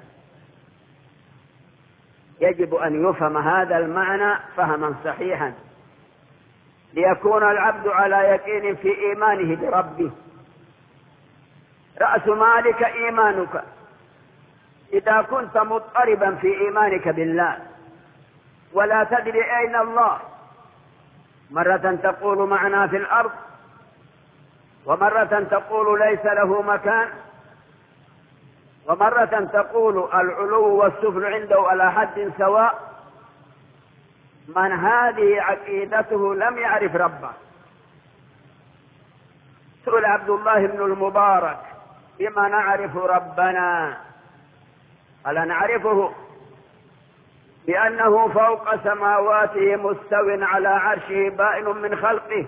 يجب أن يفهم هذا المعنى فهما صحيحا ليكون العبد على يقين في إيمانه بربه. رأس مالك إيمانك. إذا كنت مضطربا في إيمانك بالله ولا تدري أين الله، مرة تقول معنا في الأرض، ومرة تقول ليس له مكان، ومرة تقول العلو والسفل عنده على حد سواء، من هذه عقيدته لم يعرف ربه. سئل عبد الله بن المبارك: بما نعرف ربنا؟ قال: نعرفه بأنه فوق سماواته مستو على عرشه بائن من خلقه،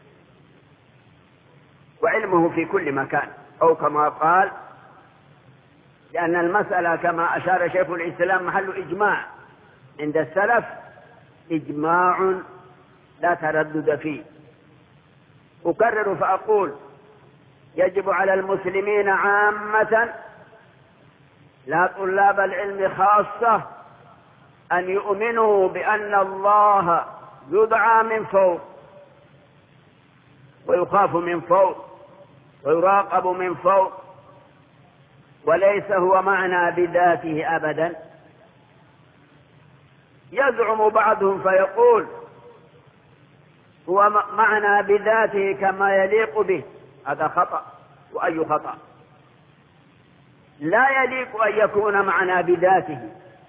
وعلمه في كل مكان، أو كما قال، لأن المسألة كما أشار شيخ الإسلام محل إجماع عند السلف، إجماع لا تردد فيه. أكرر فأقول: يجب على المسلمين عامة لا طلاب العلم خاصة أن يؤمنوا بأن الله يدعى من فوق ويخاف من فوق ويراقب من فوق، وليس هو معنى بذاته أبدا. يزعم بعضهم فيقول هو معنى بذاته كما يليق به، هذا خطأ. وأي خطأ؟ لا يليق أن يكون معنى بذاته.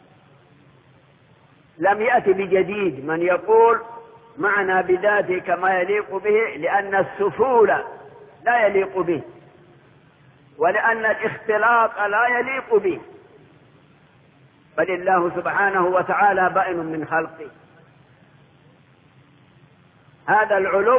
لم يأتي بجديد من يقول معنى بذاته كما يليق به، لأن السفول لا يليق به، ولأن الاختلاط لا يليق به، بل الله سبحانه وتعالى بائن من خلقه. هذا العلو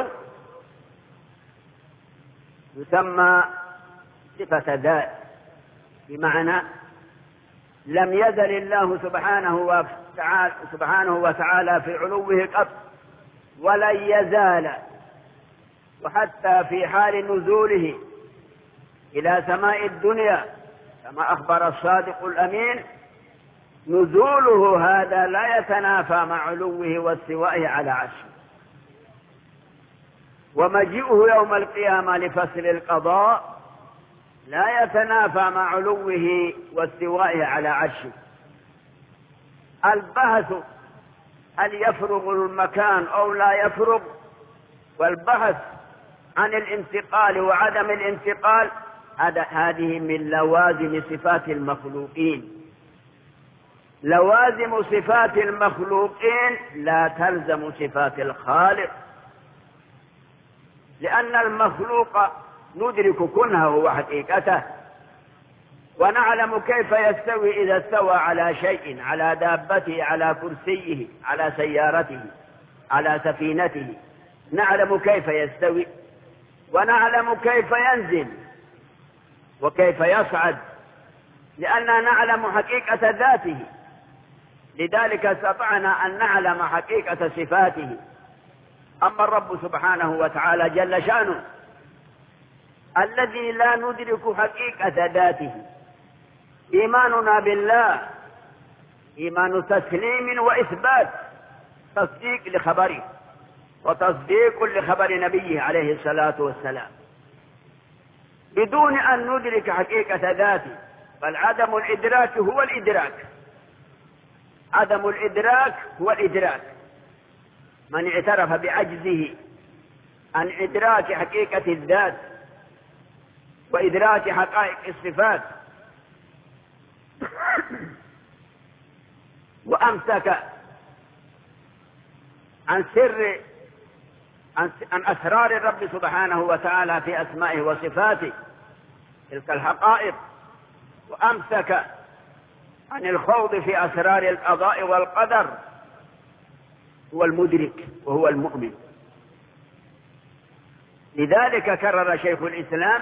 يسمى صفة ذات، بمعنى لم يزل الله سبحانه وتعالى في علوه قط، ولن يزال. وحتى في حال نزوله إلى سماء الدنيا كما أخبر الصادق الأمين، نزوله هذا لا يتنافى مع علوه واستوائه على عرشه، ومجيئه يوم القيامة لفصل القضاء لا يتنافى مع علوه واستوائه على عرشه. البحث هل يفرغ المكان أو لا يفرغ، والبحث عن الانتقال وعدم الانتقال، هذه من لوازم صفات المخلوقين. لوازم صفات المخلوقين لا تلزم صفات الخالق، لأن المخلوق ندرك كنهه وحقيقته، ونعلم كيف يستوي إذا استوى على شيء، على دابته، على كرسيه، على سيارته، على سفينته، نعلم كيف يستوي، ونعلم كيف ينزل وكيف يصعد، لأننا نعلم حقيقة ذاته. لذلك استطعنا أن نعلم حقيقة صفاته. أما الرب سبحانه وتعالى جل شأنه الذي لا ندرك حقيقة ذاته، إيماننا بالله إيمان تسليم وإثبات، تصديق لخبره وتصديق لخبر نبيه عليه الصلاة والسلام بدون أن ندرك حقيقة ذاته، بل عدم الإدراك هو الإدراك. عدم الإدراك هو الإدراك. من اعترف بعجزه عن إدراك حقيقة الذات وإدراك حقائق الصفات وأمسك عن أسرار الرب سبحانه وتعالى في أسمائه وصفاته تلك الحقائق، وأمسك عن الخوض في أسرار القضاء والقدر، هو المدرك وهو المؤمن. لذلك كرر شيخ الإسلام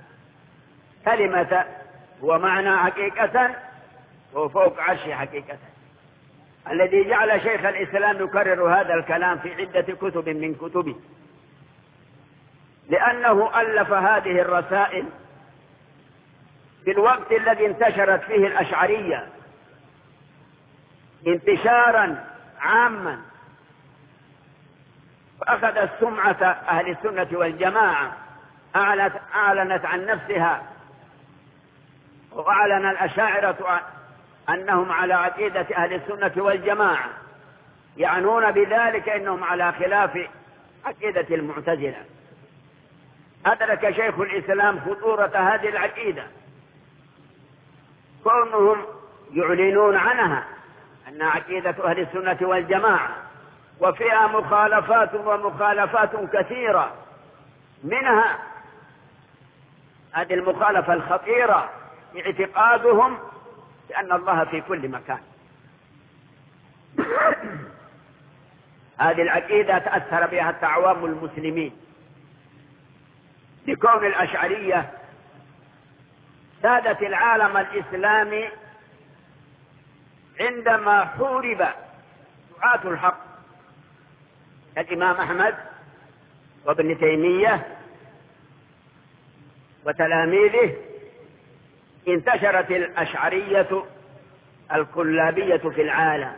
كلمة هو معنى حقيقة وفوق عرش حقيقة، الذي جعل شيخ الإسلام يكرر هذا الكلام في عدة كتب من كتبه، لأنه ألف هذه الرسائل في الوقت الذي انتشرت فيه الأشعرية انتشارا عاما، فأخذت سمعة أهل السنة والجماعة، أعلنت عن نفسها، وأعلن الأشاعرة أنهم على عقيدة أهل السنة والجماعة، يعنون بذلك أنهم على خلاف عقيدة المعتزلة. أدرك شيخ الإسلام خطورة هذه العقيدة، كونهم يعلنون عنها أن عقيدة أهل السنة والجماعة وفيها مخالفات كثيرة، منها هذه المخالفة الخطيرة اعتقادهم بأن الله في كل مكان. هذه العقيدة تأثر بها حتى عوام المسلمين، لكون الأشعرية سادت العالم الإسلامي عندما حورب دعاة الحق كالإمام أحمد وابن تيمية وتلاميذه. انتشرت الأشعرية الكلابية في العالم،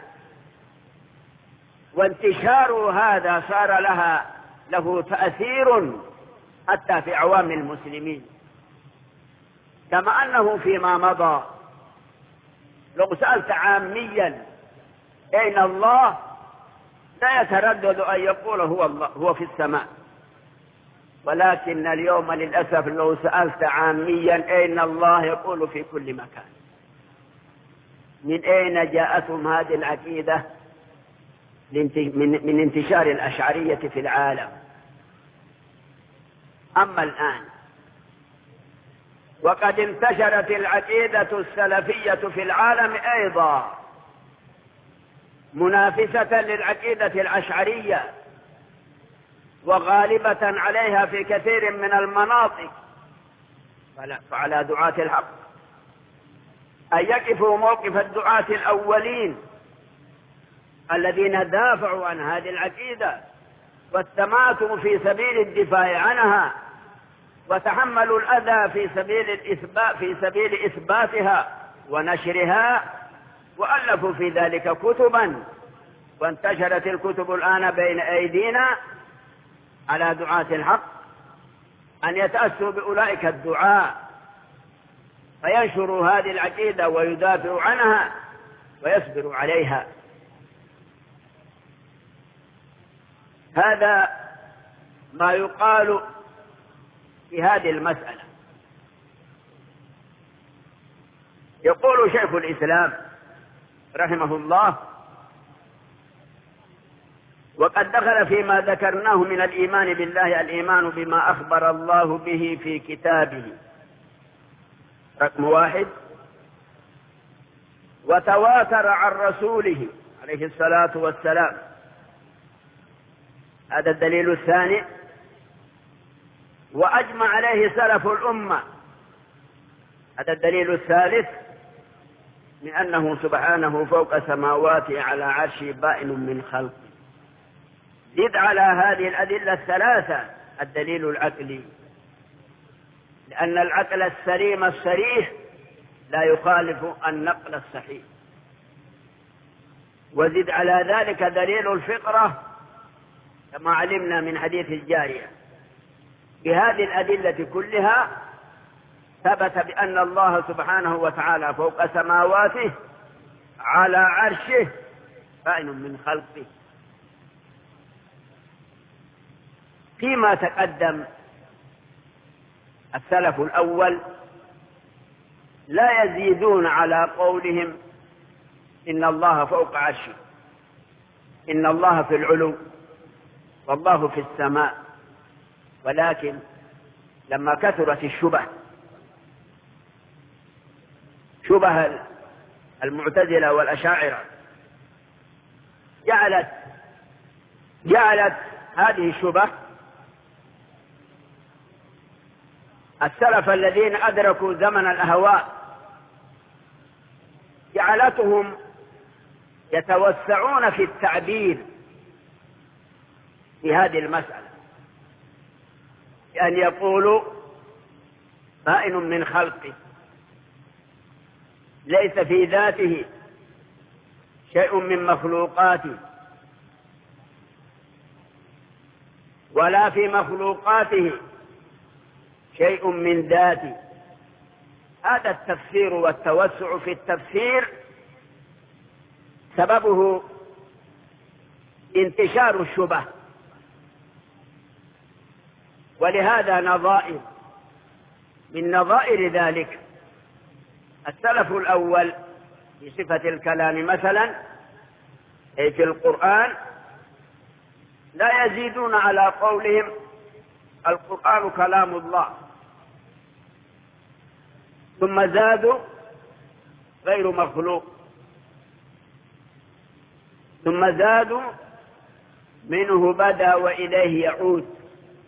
وانتشار هذا صار له تأثير حتى في عوام المسلمين، كما أنه فيما مضى لو سألت عاميا أين الله لا يتردد أن يقول هو في السماء، ولكن اليوم للأسف لو سألت عاميا أين الله يقول في كل مكان. من أين جاءتهم هذه العقيدة من انتشار الأشعرية في العالم؟ أما الآن وقد انتشرت العقيدة السلفية في العالم أيضا منافسة للعقيدة الأشعرية، وغالبة عليها في كثير من المناطق، فعلى دعاة الحق أن يقفوا موقف الدعاة الأولين الذين دافعوا عن هذه العقيدة واستماتوا في سبيل الدفاع عنها، وتحملوا الأذى في سبيل إثباتها ونشرها، وألفوا في ذلك كتبا، وانتشرت الكتب الآن بين أيدينا على دعاة الحق أن يتأسوا بأولئك الدعاء فينشروا هذه العقيدة ويدافعوا عنها ويصبروا عليها. هذا ما يقال في هذه المسألة. يقول شيخ الإسلام رحمه الله: وقد دخل فيما ذكرناه من الإيمان بالله الإيمان بما أخبر الله به في كتابه، رقم 1، وتواتر عن رسوله عليه الصلاة والسلام، هذا الدليل الثاني، وأجمع عليه سلف الأمة، هذا الدليل الثالث، من أنه سبحانه فوق سماواته على عرشه بائن من خلقه. زد على هذه الأدلة الثلاثة الدليل العقلي، لأن العقل السليم الصريح لا يخالف النقل الصحيح. وزد على ذلك دليل الفطرة كما علمنا من حديث الجارية. بهذه الأدلة كلها ثبت بأن الله سبحانه وتعالى فوق سماواته على عرشه بائن من خلقه. فيما تقدم السلف الأول لا يزيدون على قولهم إن الله فوق عرشه، إن الله في العلو والله في السماء، ولكن لما كثرت الشبه، شبه المعتزلة والأشاعرة، جعلت هذه الشبه السلف الذين أدركوا زمن الأهواء جعلتهم يتوسعون في التعبير في هذه المسألة، بأن يقولوا بائن من خلقه، ليس في ذاته شيء من مخلوقاته ولا في مخلوقاته شيء من ذاته. هذا التفسير والتوسع في التفسير سببه انتشار الشبه، ولهذا نظائر من نظائر ذلك السلف الأول في صفة الكلام مثلا أي في القرآن لا يزيدون على قولهم القرآن كلام الله، ثم زادوا غير مخلوق، ثم زادوا منه بدا وإليه يعود.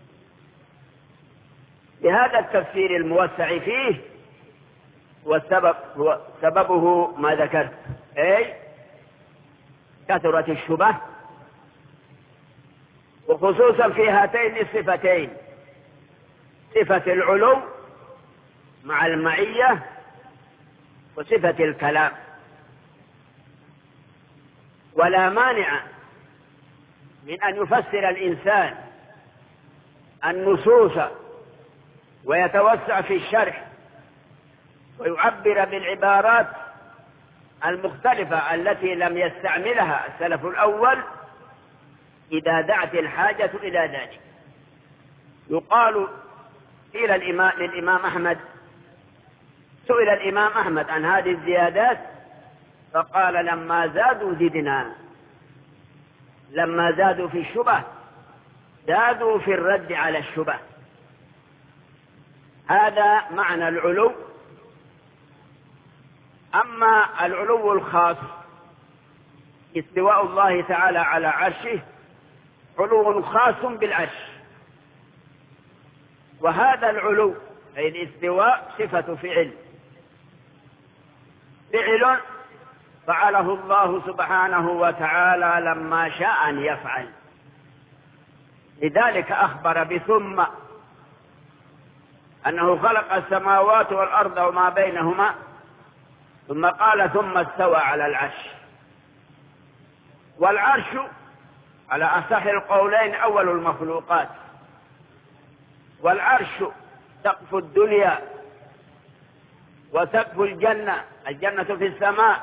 لهذا التفسير الموسع فيه سببه ما ذكرت، أي كثرة الشبه، وخصوصا في هاتين الصفتين، صفة العلو مع المعية وصفة الكلام. ولا مانع من أن يفسر الإنسان النصوص ويتوسع في الشرح ويعبر بالعبارات المختلفة التي لم يستعملها السلف الأول إذا دعت الحاجة إلى ذلك. يقال قيل للإمام أحمد، سئل الإمام أحمد عن هذه الزيادات فقال لما زادوا زدنا، لما زادوا في الشبه زادوا في الرد على الشبه. هذا معنى العلو. أما العلو الخاص استواء الله تعالى على عرشه علو خاص بالعرش، وهذا العلو أي الاستواء صفة فعل فعله الله سبحانه وتعالى لما شاء أن يفعل. لذلك أخبر بثم أنه خلق السماوات والأرض وما بينهما، ثم قال ثم استوى على العرش. والعرش على أصح القولين أول المخلوقات، والعرش سقف الدنيا وسقف الجنة، الجنة في السماء،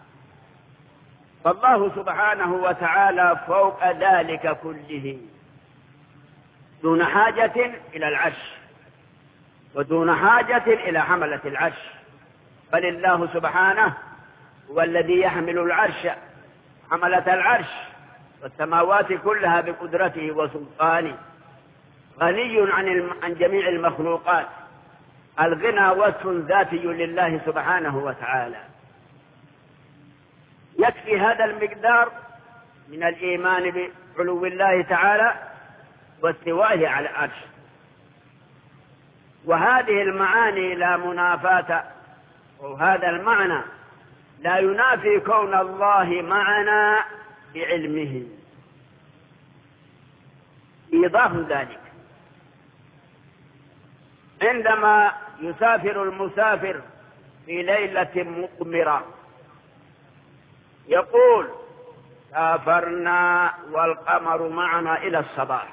فالله سبحانه وتعالى فوق ذلك كله دون حاجة إلى العرش ودون حاجة إلى حملة العرش، بل الله سبحانه هو الذي يحمل العرش حملة العرش والسماوات كلها بقدرته وسلطانه، غني عن جميع المخلوقات. الغنى وصف ذاتي لله سبحانه وتعالى. يكفي هذا المقدار من الإيمان بعلو الله تعالى واستوائه على العرش. وهذه المعاني لا منافاة، وهذا المعنى لا ينافي كون الله معنا بعلمه. إيضاح ذلك عندما يسافر المسافر في ليلة مقمرة يقول سافرنا والقمر معنا إلى الصباح.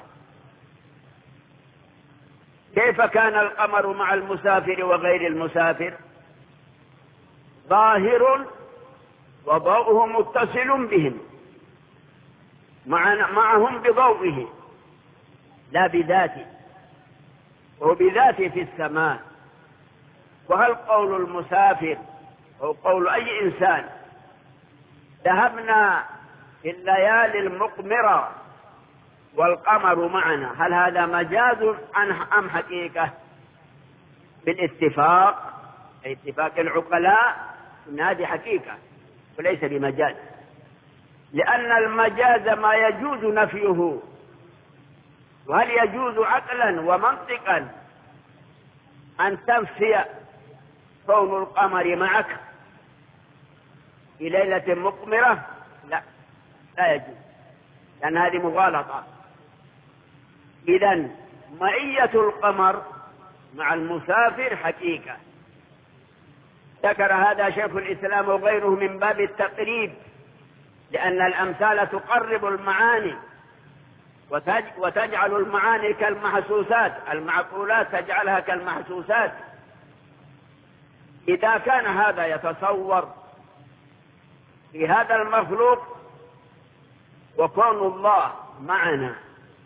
كيف كان القمر مع المسافر وغير المسافر؟ ظاهر وضوءه متصل بهم، معهم بضوئه لا بذاته، وبذاته في السماء. وهل قول المسافر أو قول أي إنسان ذهبنا في الليالي المقمرة والقمر معنا، هل هذا مجاز أم حقيقة؟ بالاتفاق، اتفاق العقلاء إن هذه حقيقة وليس بمجاز، لأن المجاز ما يجوز نفيه. وهل يجوز عقلا ومنطقا أن تنفي كون القمر معك في ليلة مقمرة؟ لا يجوز، لأن هذه مغالطة. إذن معية القمر مع المسافر حقيقة. ذكر هذا شيخ الإسلام وغيره من باب التقريب، لأن الأمثال تقرب المعاني وتجعل المعاني كالمحسوسات، المعقولات تجعلها كالمحسوسات. إذا كان هذا يتصور في هذا المخلوق، وكون الله معنا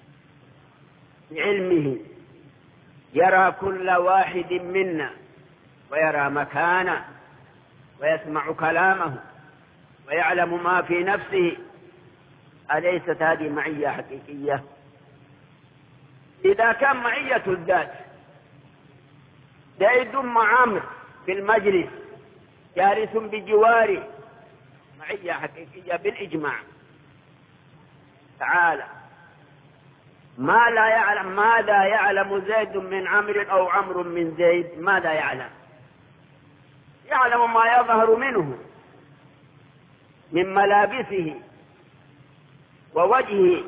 بعلمه يرى كل واحد منا ويرى مكانه ويسمع كلامه ويعلم ما في نفسه، أليست هذه معية حقيقية؟ إذا كان معية الذات زيد مع عمرو في المجلس جالس بجواره، معية حقيقية بالإجماع. تعالى ماذا يعلم زيد من عمرو أو عمرو من زيد؟ ماذا يعلم؟ يعلم ما يظهر منه من ملابسه ووجهه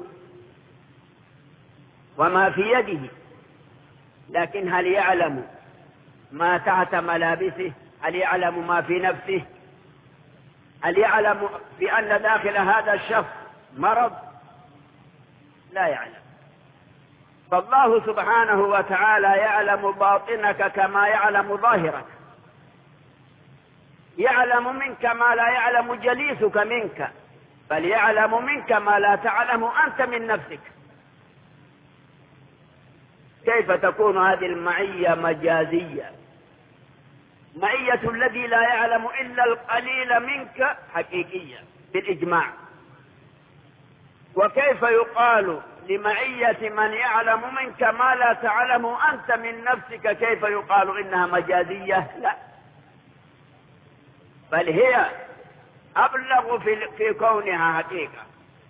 وما في يده، لكن هل يعلم ما تحت ملابسه؟ هل يعلم ما في نفسه؟ هل يعلم بأن داخل هذا الشخص مرض؟ لا يعلم. فالله سبحانه وتعالى يعلم باطنك كما يعلم ظاهرك، يعلم منك ما لا يعلم جليسك منك، بل يعلم منك ما لا تعلم أنت من نفسك. كيف تكون هذه المعية مجازية؟ معية الذي لا يعلم إلا القليل منك حقيقية بالإجماع. وكيف يقال لمعية من يعلم منك ما لا تعلم أنت من نفسك، كيف يقال إنها مجازية؟ لا، بل هي أبلغ في كونها حقيقة.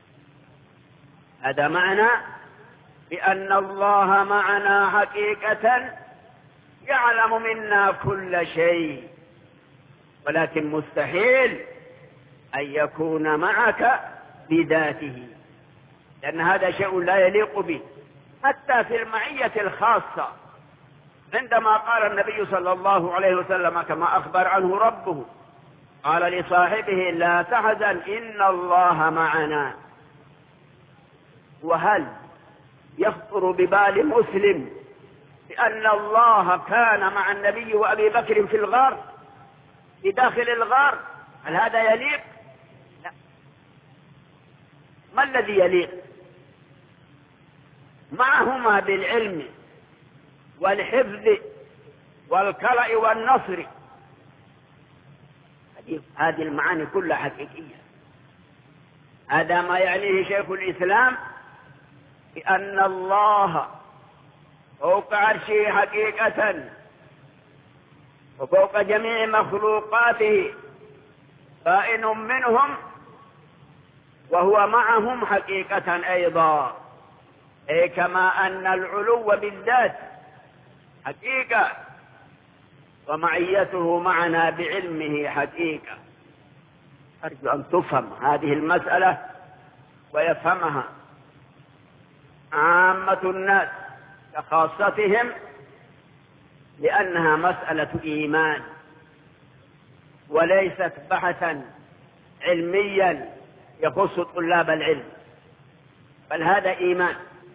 هذا معنى بأن الله معنا حقيقة، يعلم منا كل شيء، ولكن مستحيل أن يكون معك بذاته، لأن هذا شيء لا يليق به. حتى في المعية الخاصة عندما قال النبي صلى الله عليه وسلم كما أخبر عنه ربه، قال لصاحبه لا تحزن إن الله معنا. وهل يخطر ببال مسلم بأن الله كان مع النبي وأبي بكر في الغار، في داخل الغار؟ هل هذا يليق؟ لا. ما الذي يليق؟ معهما بالعلم والحفظ والكلأ والنصر. هذه المعاني كلها حقيقية. هذا ما يعنيه شيخ الإسلام بأن الله فوق عرشه حقيقة وفوق جميع مخلوقاته، بائن منهم وهو معهم حقيقة أيضا، أي كما أن العلو بالذات حقيقة ومعيته معنا بعلمه حقيقة. أرجو أن تفهم هذه المسألة ويفهمها عامة الناس كخاصتهم، لأنها مسألة إيمان وليست بحثا علميا يخص طلاب العلم، بل هذا إيمان.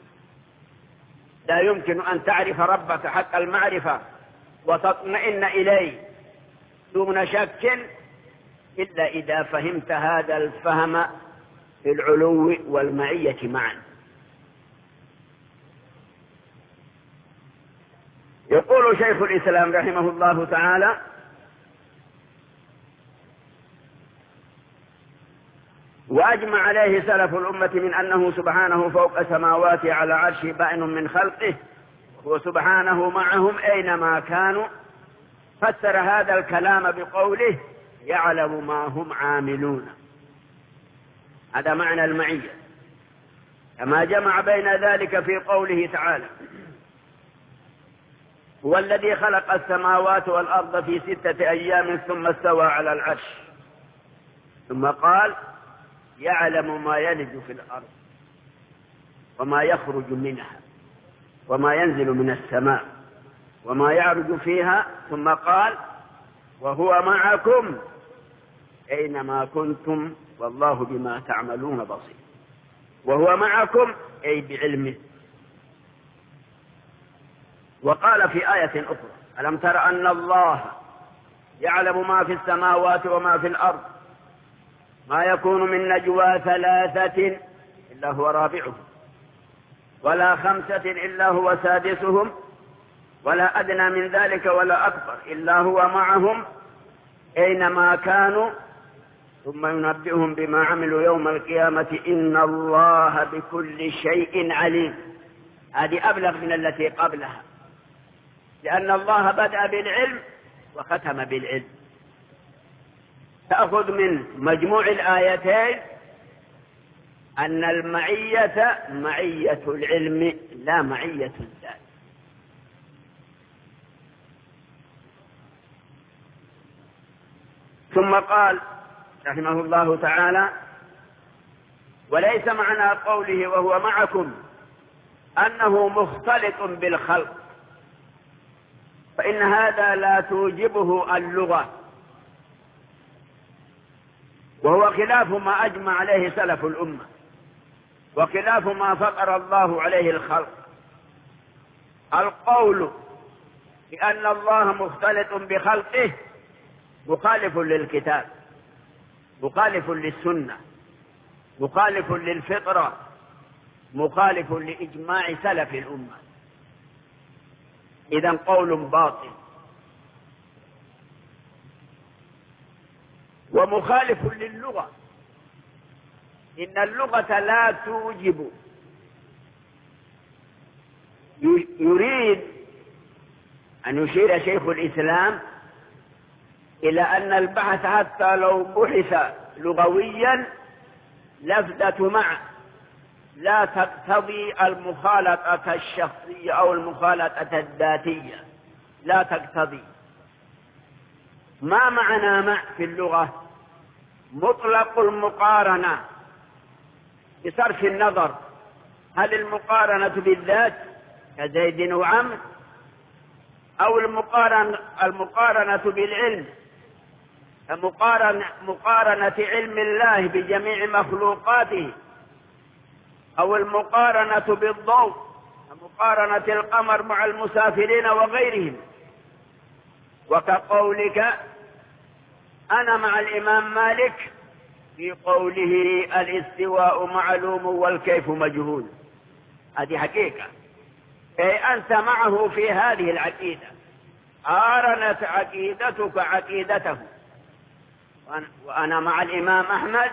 لا يمكن أن تعرف ربك حق المعرفة وتطمئن إليه دون شك إلا إذا فهمت هذا الفهم في العلو والمعية معا. يقول شيخ الإسلام رحمه الله تعالى: وأجمع عليه سلف الأمة من أنه سبحانه فوق سماواته على عرشه بائن من خلقه، وسبحانه معهم أينما كانوا. فسر هذا الكلام بقوله: يعلم ما هم عاملون. هذا معنى المعية، كما جمع بين ذلك في قوله تعالى: هو الذي خلق السماوات والأرض في 6 أيام ثم استوى على العرش. ثم قال: يعلم ما يلج في الأرض وما يخرج منها وما ينزل من السماء وما يعرج فيها. ثم قال: وهو معكم أينما كنتم والله بما تعملون بصير. وهو معكم أي بعلمه. وقال في آية أخرى: ألم تر أن الله يعلم ما في السماوات وما في الأرض ما يكون من نجوى 3 إلا هو رابعهم ولا 5 إلا هو سادسهم ولا أدنى من ذلك ولا أكبر إلا هو معهم أينما كانوا ثم ينبئهم بما عملوا يوم القيامة إن الله بكل شيء عليم. هذه أبلغ من التي قبلها، لأن الله بدأ بالعلم وختم بالعلم. تأخذ من مجموع الآيتين أن المعية معية العلم لا معية الذات. ثم قال رحمه الله تعالى: وليس معنى قوله وهو معكم أنه مختلط بالخلق، فإن هذا لا توجبه اللغة، وهو خلاف ما أجمع عليه سلف الأمة وخلاف ما فطر الله عليه الخلق. القول بأن الله مختلط بخلقه مخالف للكتاب، مخالف للسنة، مخالف للفطرة، مخالف لإجماع سلف الأمة. إذن قول باطل ومخالف للغة. إن اللغة لا توجب. يريد أن يشير شيخ الإسلام إلى أن البحث حتى لو بحث لغويا لفظة مع لا تقتضي المخالطة الشخصية أو المخالطة الذاتية، لا تقتضي. ما معنى مع في اللغة؟ مطلق المقارنة بصرف النظر هل المقارنة بالذات كزيد وعمر أو المقارنة بالعلم مقارنة علم الله بجميع مخلوقاته، أو المقارنة بالضوء مقارنة القمر مع المسافرين وغيرهم. وكقولك أنا مع الإمام مالك في قوله الاستواء معلوم والكيف مجهول. هذه حقيقة، أي أنت معه في هذه العقيدة، قارنت عقيدتك عقيدته. وأنا مع الإمام أحمد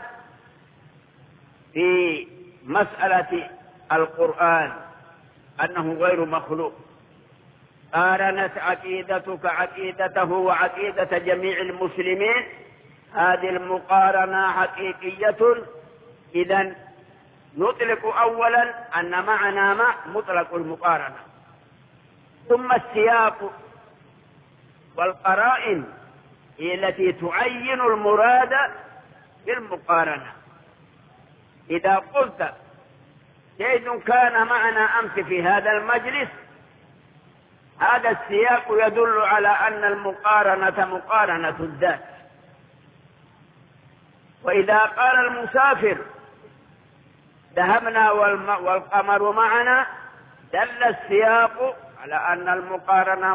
في مسألة القرآن أنه غير مخلوق، قارنت عقيدتك عقيدته وعقيدة جميع المسلمين. هذه المقارنة حقيقية. إذن نطلق أولا أن معنى ما مطلق المقارنة، ثم السياق والقرائن هي التي تعين المراد بالمقارنة. إذا قلت زيد كان معنا أمس في هذا المجلس، هذا السياق يدل على أن المقارنة مقارنة الذات. وإذا قال المسافر ذهبنا والقمر معنا دل السياق على أن المقارنة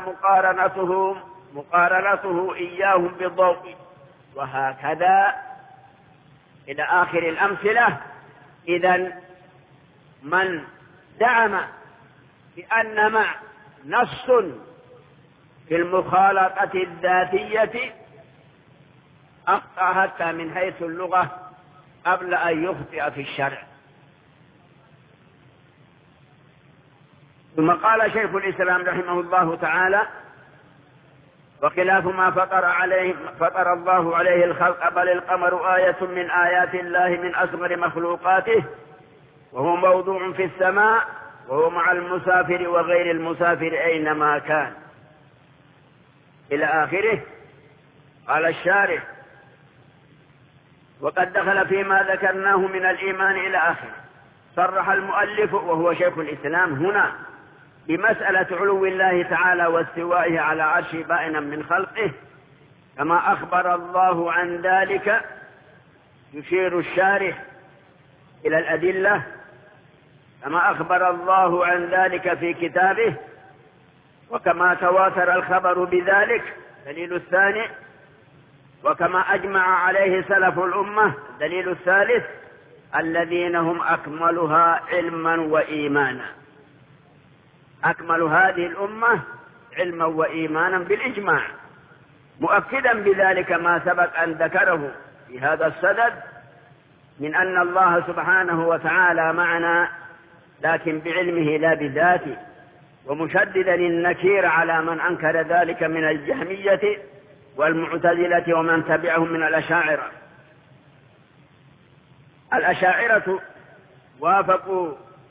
مقارنته إياهم بالضوء، وهكذا إلى آخر الأمثلة. إذن من زعم بأن مع نص في المخالطة الذاتية أخطأ حتى من حيث اللغة قبل أن يخطئ في الشرع. ثم قال شيخ الإسلام رحمه الله تعالى: وخلاف ما فطر الله عليه الخلق، بل القمر آية من آيات الله من أصغر مخلوقاته، وهو موضوع في السماء، وهو مع المسافر وغير المسافر أينما كان، إلى آخره. قال الشارح: وقد دخل فيما ذكرناه من الإيمان إلى آخره. صرح المؤلف وهو شيخ الإسلام هنا بمسألة علو الله تعالى واستوائه على عرشه بائنا من خلقه، كما أخبر الله عن ذلك. يشير الشارح إلى الأدلة كما أخبر الله عن ذلك في كتابه، وكما تواتر الخبر بذلك دليل الثاني، وكما أجمع عليه سلف الأمة دليل الثالث، الذين هم أكملها علما وإيمانا. أكمل هذه الأمة علما وإيمانا بالإجماع، مؤكدا بذلك ما سبق أن ذكره في هذا الصدد من أن الله سبحانه وتعالى معنا لكن بعلمه لا بذاته، ومشددا النكير على من أنكر ذلك من الجهمية والمعتزلة ومن تبعهم من الأشاعرة. الأشاعرة وافقوا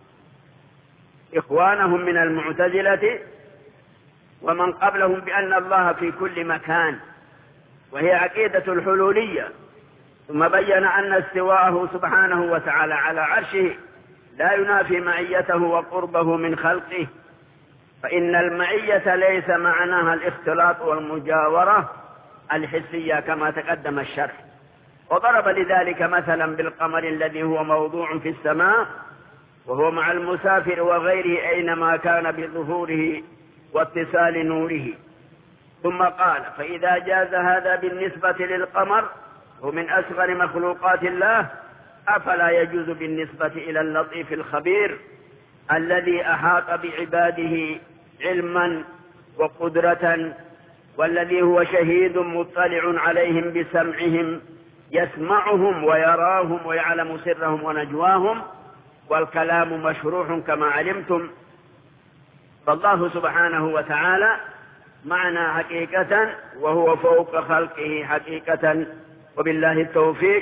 إخوانهم من المعتزلة ومن قبلهم بأن الله في كل مكان، وهي عقيدة الحلولية. ثم بين أن استواءه سبحانه وتعالى على عرشه لا ينافي معيته وقربه من خلقه، فإن المعية ليس معناها الاختلاط والمجاورة الحسية كما تقدم الشرح. وضرب لذلك مثلا بالقمر الذي هو موضوع في السماء، وهو مع المسافر وغيره أينما كان بظهوره واتصال نوره. ثم قال: فإذا جاز هذا بالنسبة للقمر ومن أصغر مخلوقات الله، أفلا يجوز بالنسبة إلى اللطيف الخبير الذي أحاط بعباده علما وقدرة، والذي هو شهيد مطلع عليهم بسمعهم، يسمعهم ويراهم ويعلم سرهم ونجواهم، والكلام مشروع كما علمتم. فالله سبحانه وتعالى معنا حقيقة، وهو فوق خلقه حقيقة، وبالله التوفيق.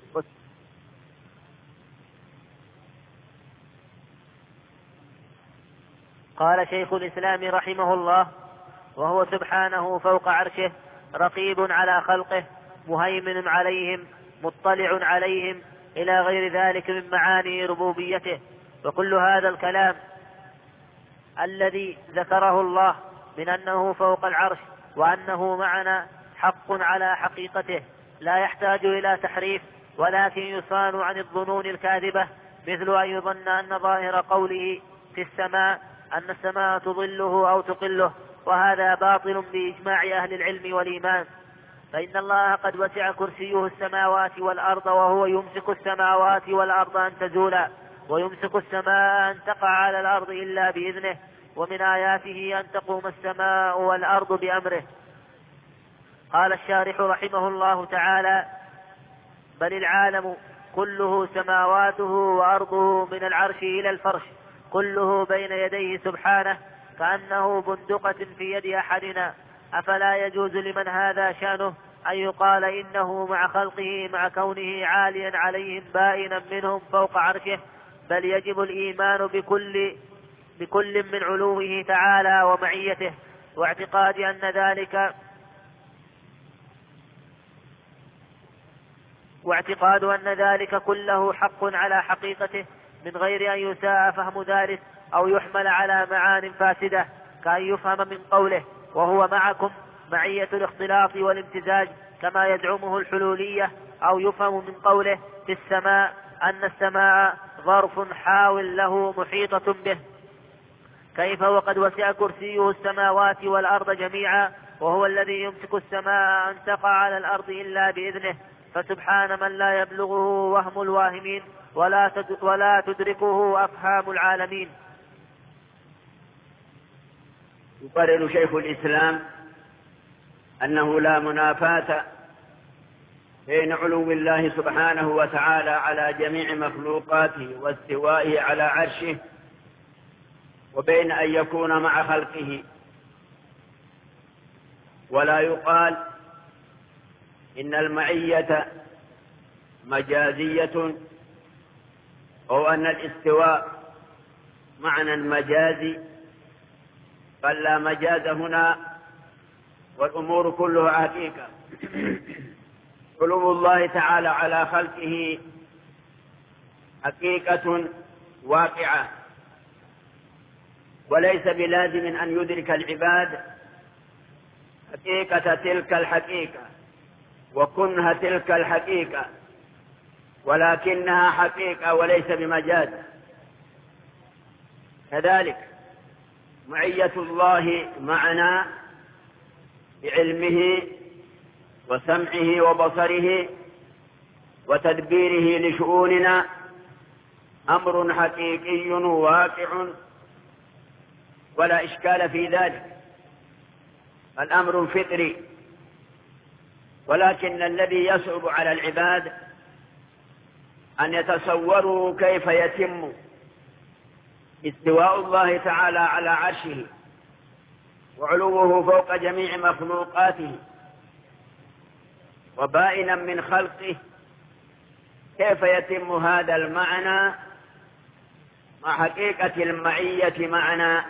قال شيخ الإسلام رحمه الله: وهو سبحانه فوق عرشه، رقيب على خلقه، مهيمن عليهم، مطلع عليهم، إلى غير ذلك من معاني ربوبيته. وكل هذا الكلام الذي ذكره الله من أنه فوق العرش وأنه معنا حق على حقيقته، لا يحتاج إلى تحريف، ولكن يصان عن الظنون الكاذبة، مثل أن يظن أن ظاهر قوله في السماء أن السماء تظله أو تقله، وهذا باطل بإجماع أهل العلم والإيمان. فإن الله قد وسع كرسيه السماوات والأرض، وهو يمسك السماوات والأرض أن تزولا، ويمسك السماء أن تقع على الأرض إلا بإذنه، ومن آياته أن تقوم السماء والأرض بأمره. قال الشارح رحمه الله تعالى: بل العالم كله سماواته وأرضه من العرش إلى الفرش كله بين يديه سبحانه، كأنه بندقة في يد أحدنا. أفلا يجوز لمن هذا شأنه أن يقال إنه مع خلقه مع كونه عاليا عليهم بائنا منهم فوق عرشه؟ بل يجب الإيمان بكل من علوه تعالى ومعيته، واعتقاد أن ذلك كله حق على حقيقته، من غير أن يساء فهم ذلك أو يحمل على معان فاسدة، كأن يفهم من قوله: وهو معكم، معية الاختلاط والامتزاج كما يزعمه الحلولية، أو يفهم من قوله في السماء أن السماء ظرف حاول له محيطة به. كيف وقد وسع كرسيه السماوات والأرض جميعا، وهو الذي يمسك السماء أن تقع على الأرض إلا بإذنه، فسبحان من لا يبلغه وهم الواهمين ولا تدركه أفهام العالمين. يقرر شيخ الإسلام أنه لا منافاة بين علو الله سبحانه وتعالى على جميع مخلوقاته واستوائه على عرشه وبين أن يكون مع خلقه، ولا يقال إن المعية مجازية أو أن الاستواء معنى مجازي، بل لا مجاز هنا، والأمور كلها حقيقة. علو الله تعالى على خلقه حقيقة واقعة، وليس بلازم أن يدرك العباد حقيقة تلك الحقيقة وكنها تلك الحقيقة، ولكنها حقيقة وليس بمجاز. كذلك معية الله معنا بعلمه وسمعه وبصره وتدبيره لشؤوننا أمر حقيقي واقع ولا إشكال في ذلك، الأمر فطري. ولكن الذي يصعب على العباد أن يتصوروا كيف يتم استواء الله تعالى على عرشه وعلوه فوق جميع مخلوقاته وبائنا من خلقه، كيف يتم هذا المعنى مع حقيقة المعية معنا.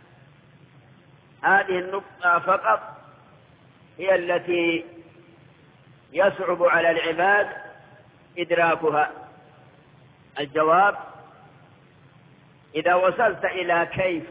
هذه النقطة فقط هي التي يصعب على العباد إدراكها. الجواب: إذا وصلت إلى كيف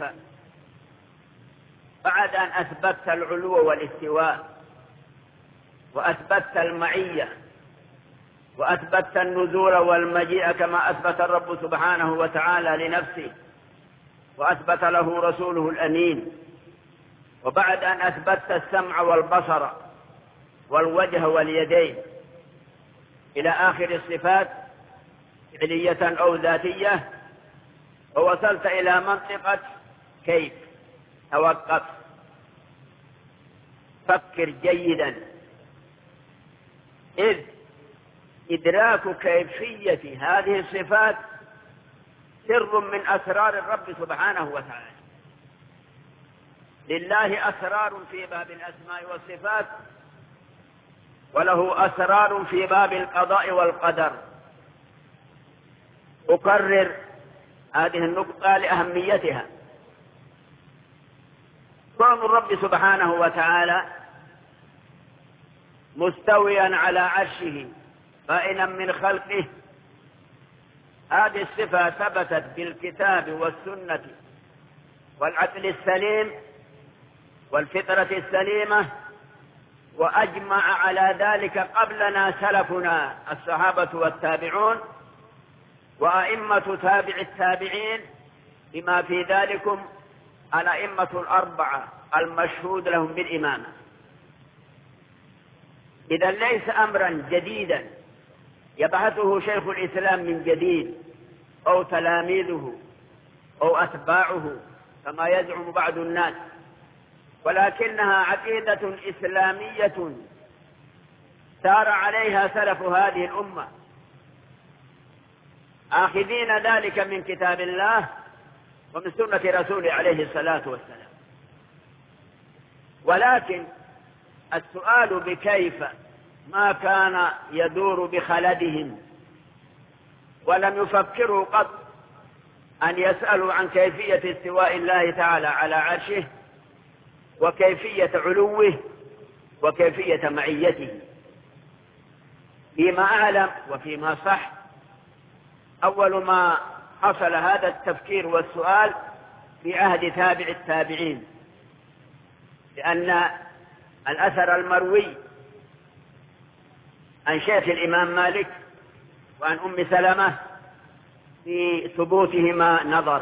بعد أن أثبتت العلو والاستواء وأثبتت المعية وأثبتت النزول والمجيء كما أثبت الرب سبحانه وتعالى لنفسه وأثبت له رسوله الأمين، وبعد أن أثبتت السمع والبصر والوجه واليدين إلى آخر الصفات فعلية أو ذاتية، ووصلت إلى منطقة كيف، توقف، فكر جيدا، إذ إدراك كيفية هذه الصفات سر من أسرار الرب سبحانه وتعالى. لله أسرار في باب الأسماء والصفات، وله أسرار في باب القضاء والقدر. أكرر هذه النقطة لأهميتها. كون الرب سبحانه وتعالى مستويا على عرشه بائنا من خلقه، هذه الصفة ثبتت بالكتاب والسنة والعقل السليم والفطرة السليمة، وأجمع على ذلك قبلنا سلفنا الصحابة والتابعون وأئمة تابع التابعين، بما في ذلكم الأئمة الأربعة المشهود لهم بالإمامة. إذا ليس أمرا جديدا يبحثه شيخ الإسلام من جديد أو تلاميذه أو أتباعه كما يزعم بعض الناس، ولكنها عقيدة إسلامية سار عليها سلف هذه الأمة، آخذين ذلك من كتاب الله ومن سنة رسوله عليه الصلاة والسلام. ولكن السؤال بكيف ما كان يدور بخلدهم، ولم يفكروا قط أن يسألوا عن كيفية استواء الله تعالى على عرشه وكيفية علوه وكيفية معيته. فيما أعلم وفيما صح، أول ما حصل هذا التفكير والسؤال في عهد تابع التابعين، لأن الأثر المروي عن شيخ الإمام مالك وعن أم سلمة في ثبوتهما نظر.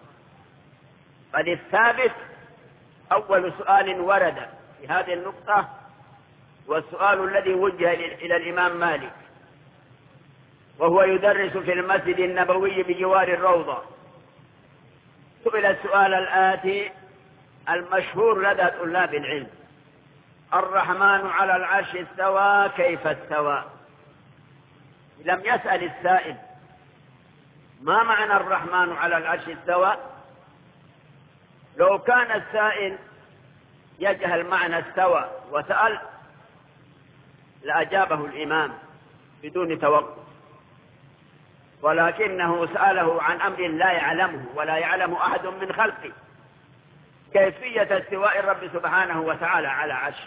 فللثابت أول سؤال ورد في هذه النقطة والسؤال الذي وجه إلى الإمام مالك وهو يدرس في المسجد النبوي بجوار الروضة. سئل السؤال الآتي المشهور لدى طلاب العلم: الرحمن على العرش استوى كيف استوى؟ لم يسأل السائل ما معنى الرحمن على العرش استوى. لو كان السائل يجهل معنى استوى وسأل لأجابه الإمام بدون توقف، ولكنه سأله عن أمر لا يعلمه ولا يعلم أحد من خلقه، كيفية استواء الرب سبحانه وتعالى على عرشه.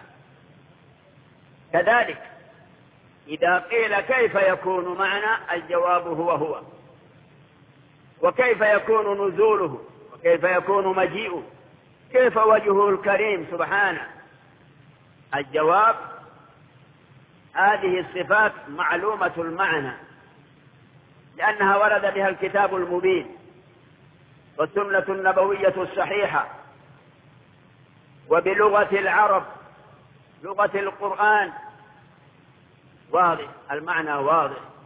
كذلك إذا قيل كيف يكون معنا الجواب هو وكيف يكون نزوله وكيف يكون مجيئه، كيف وجهه الكريم سبحانه. الجواب هذه الصفات معلومة المعنى لأنها ورد بها الكتاب المبين والسنة النبوية الصحيحة، وبلغة العرب لغة القرآن واضح، المعنى واضح.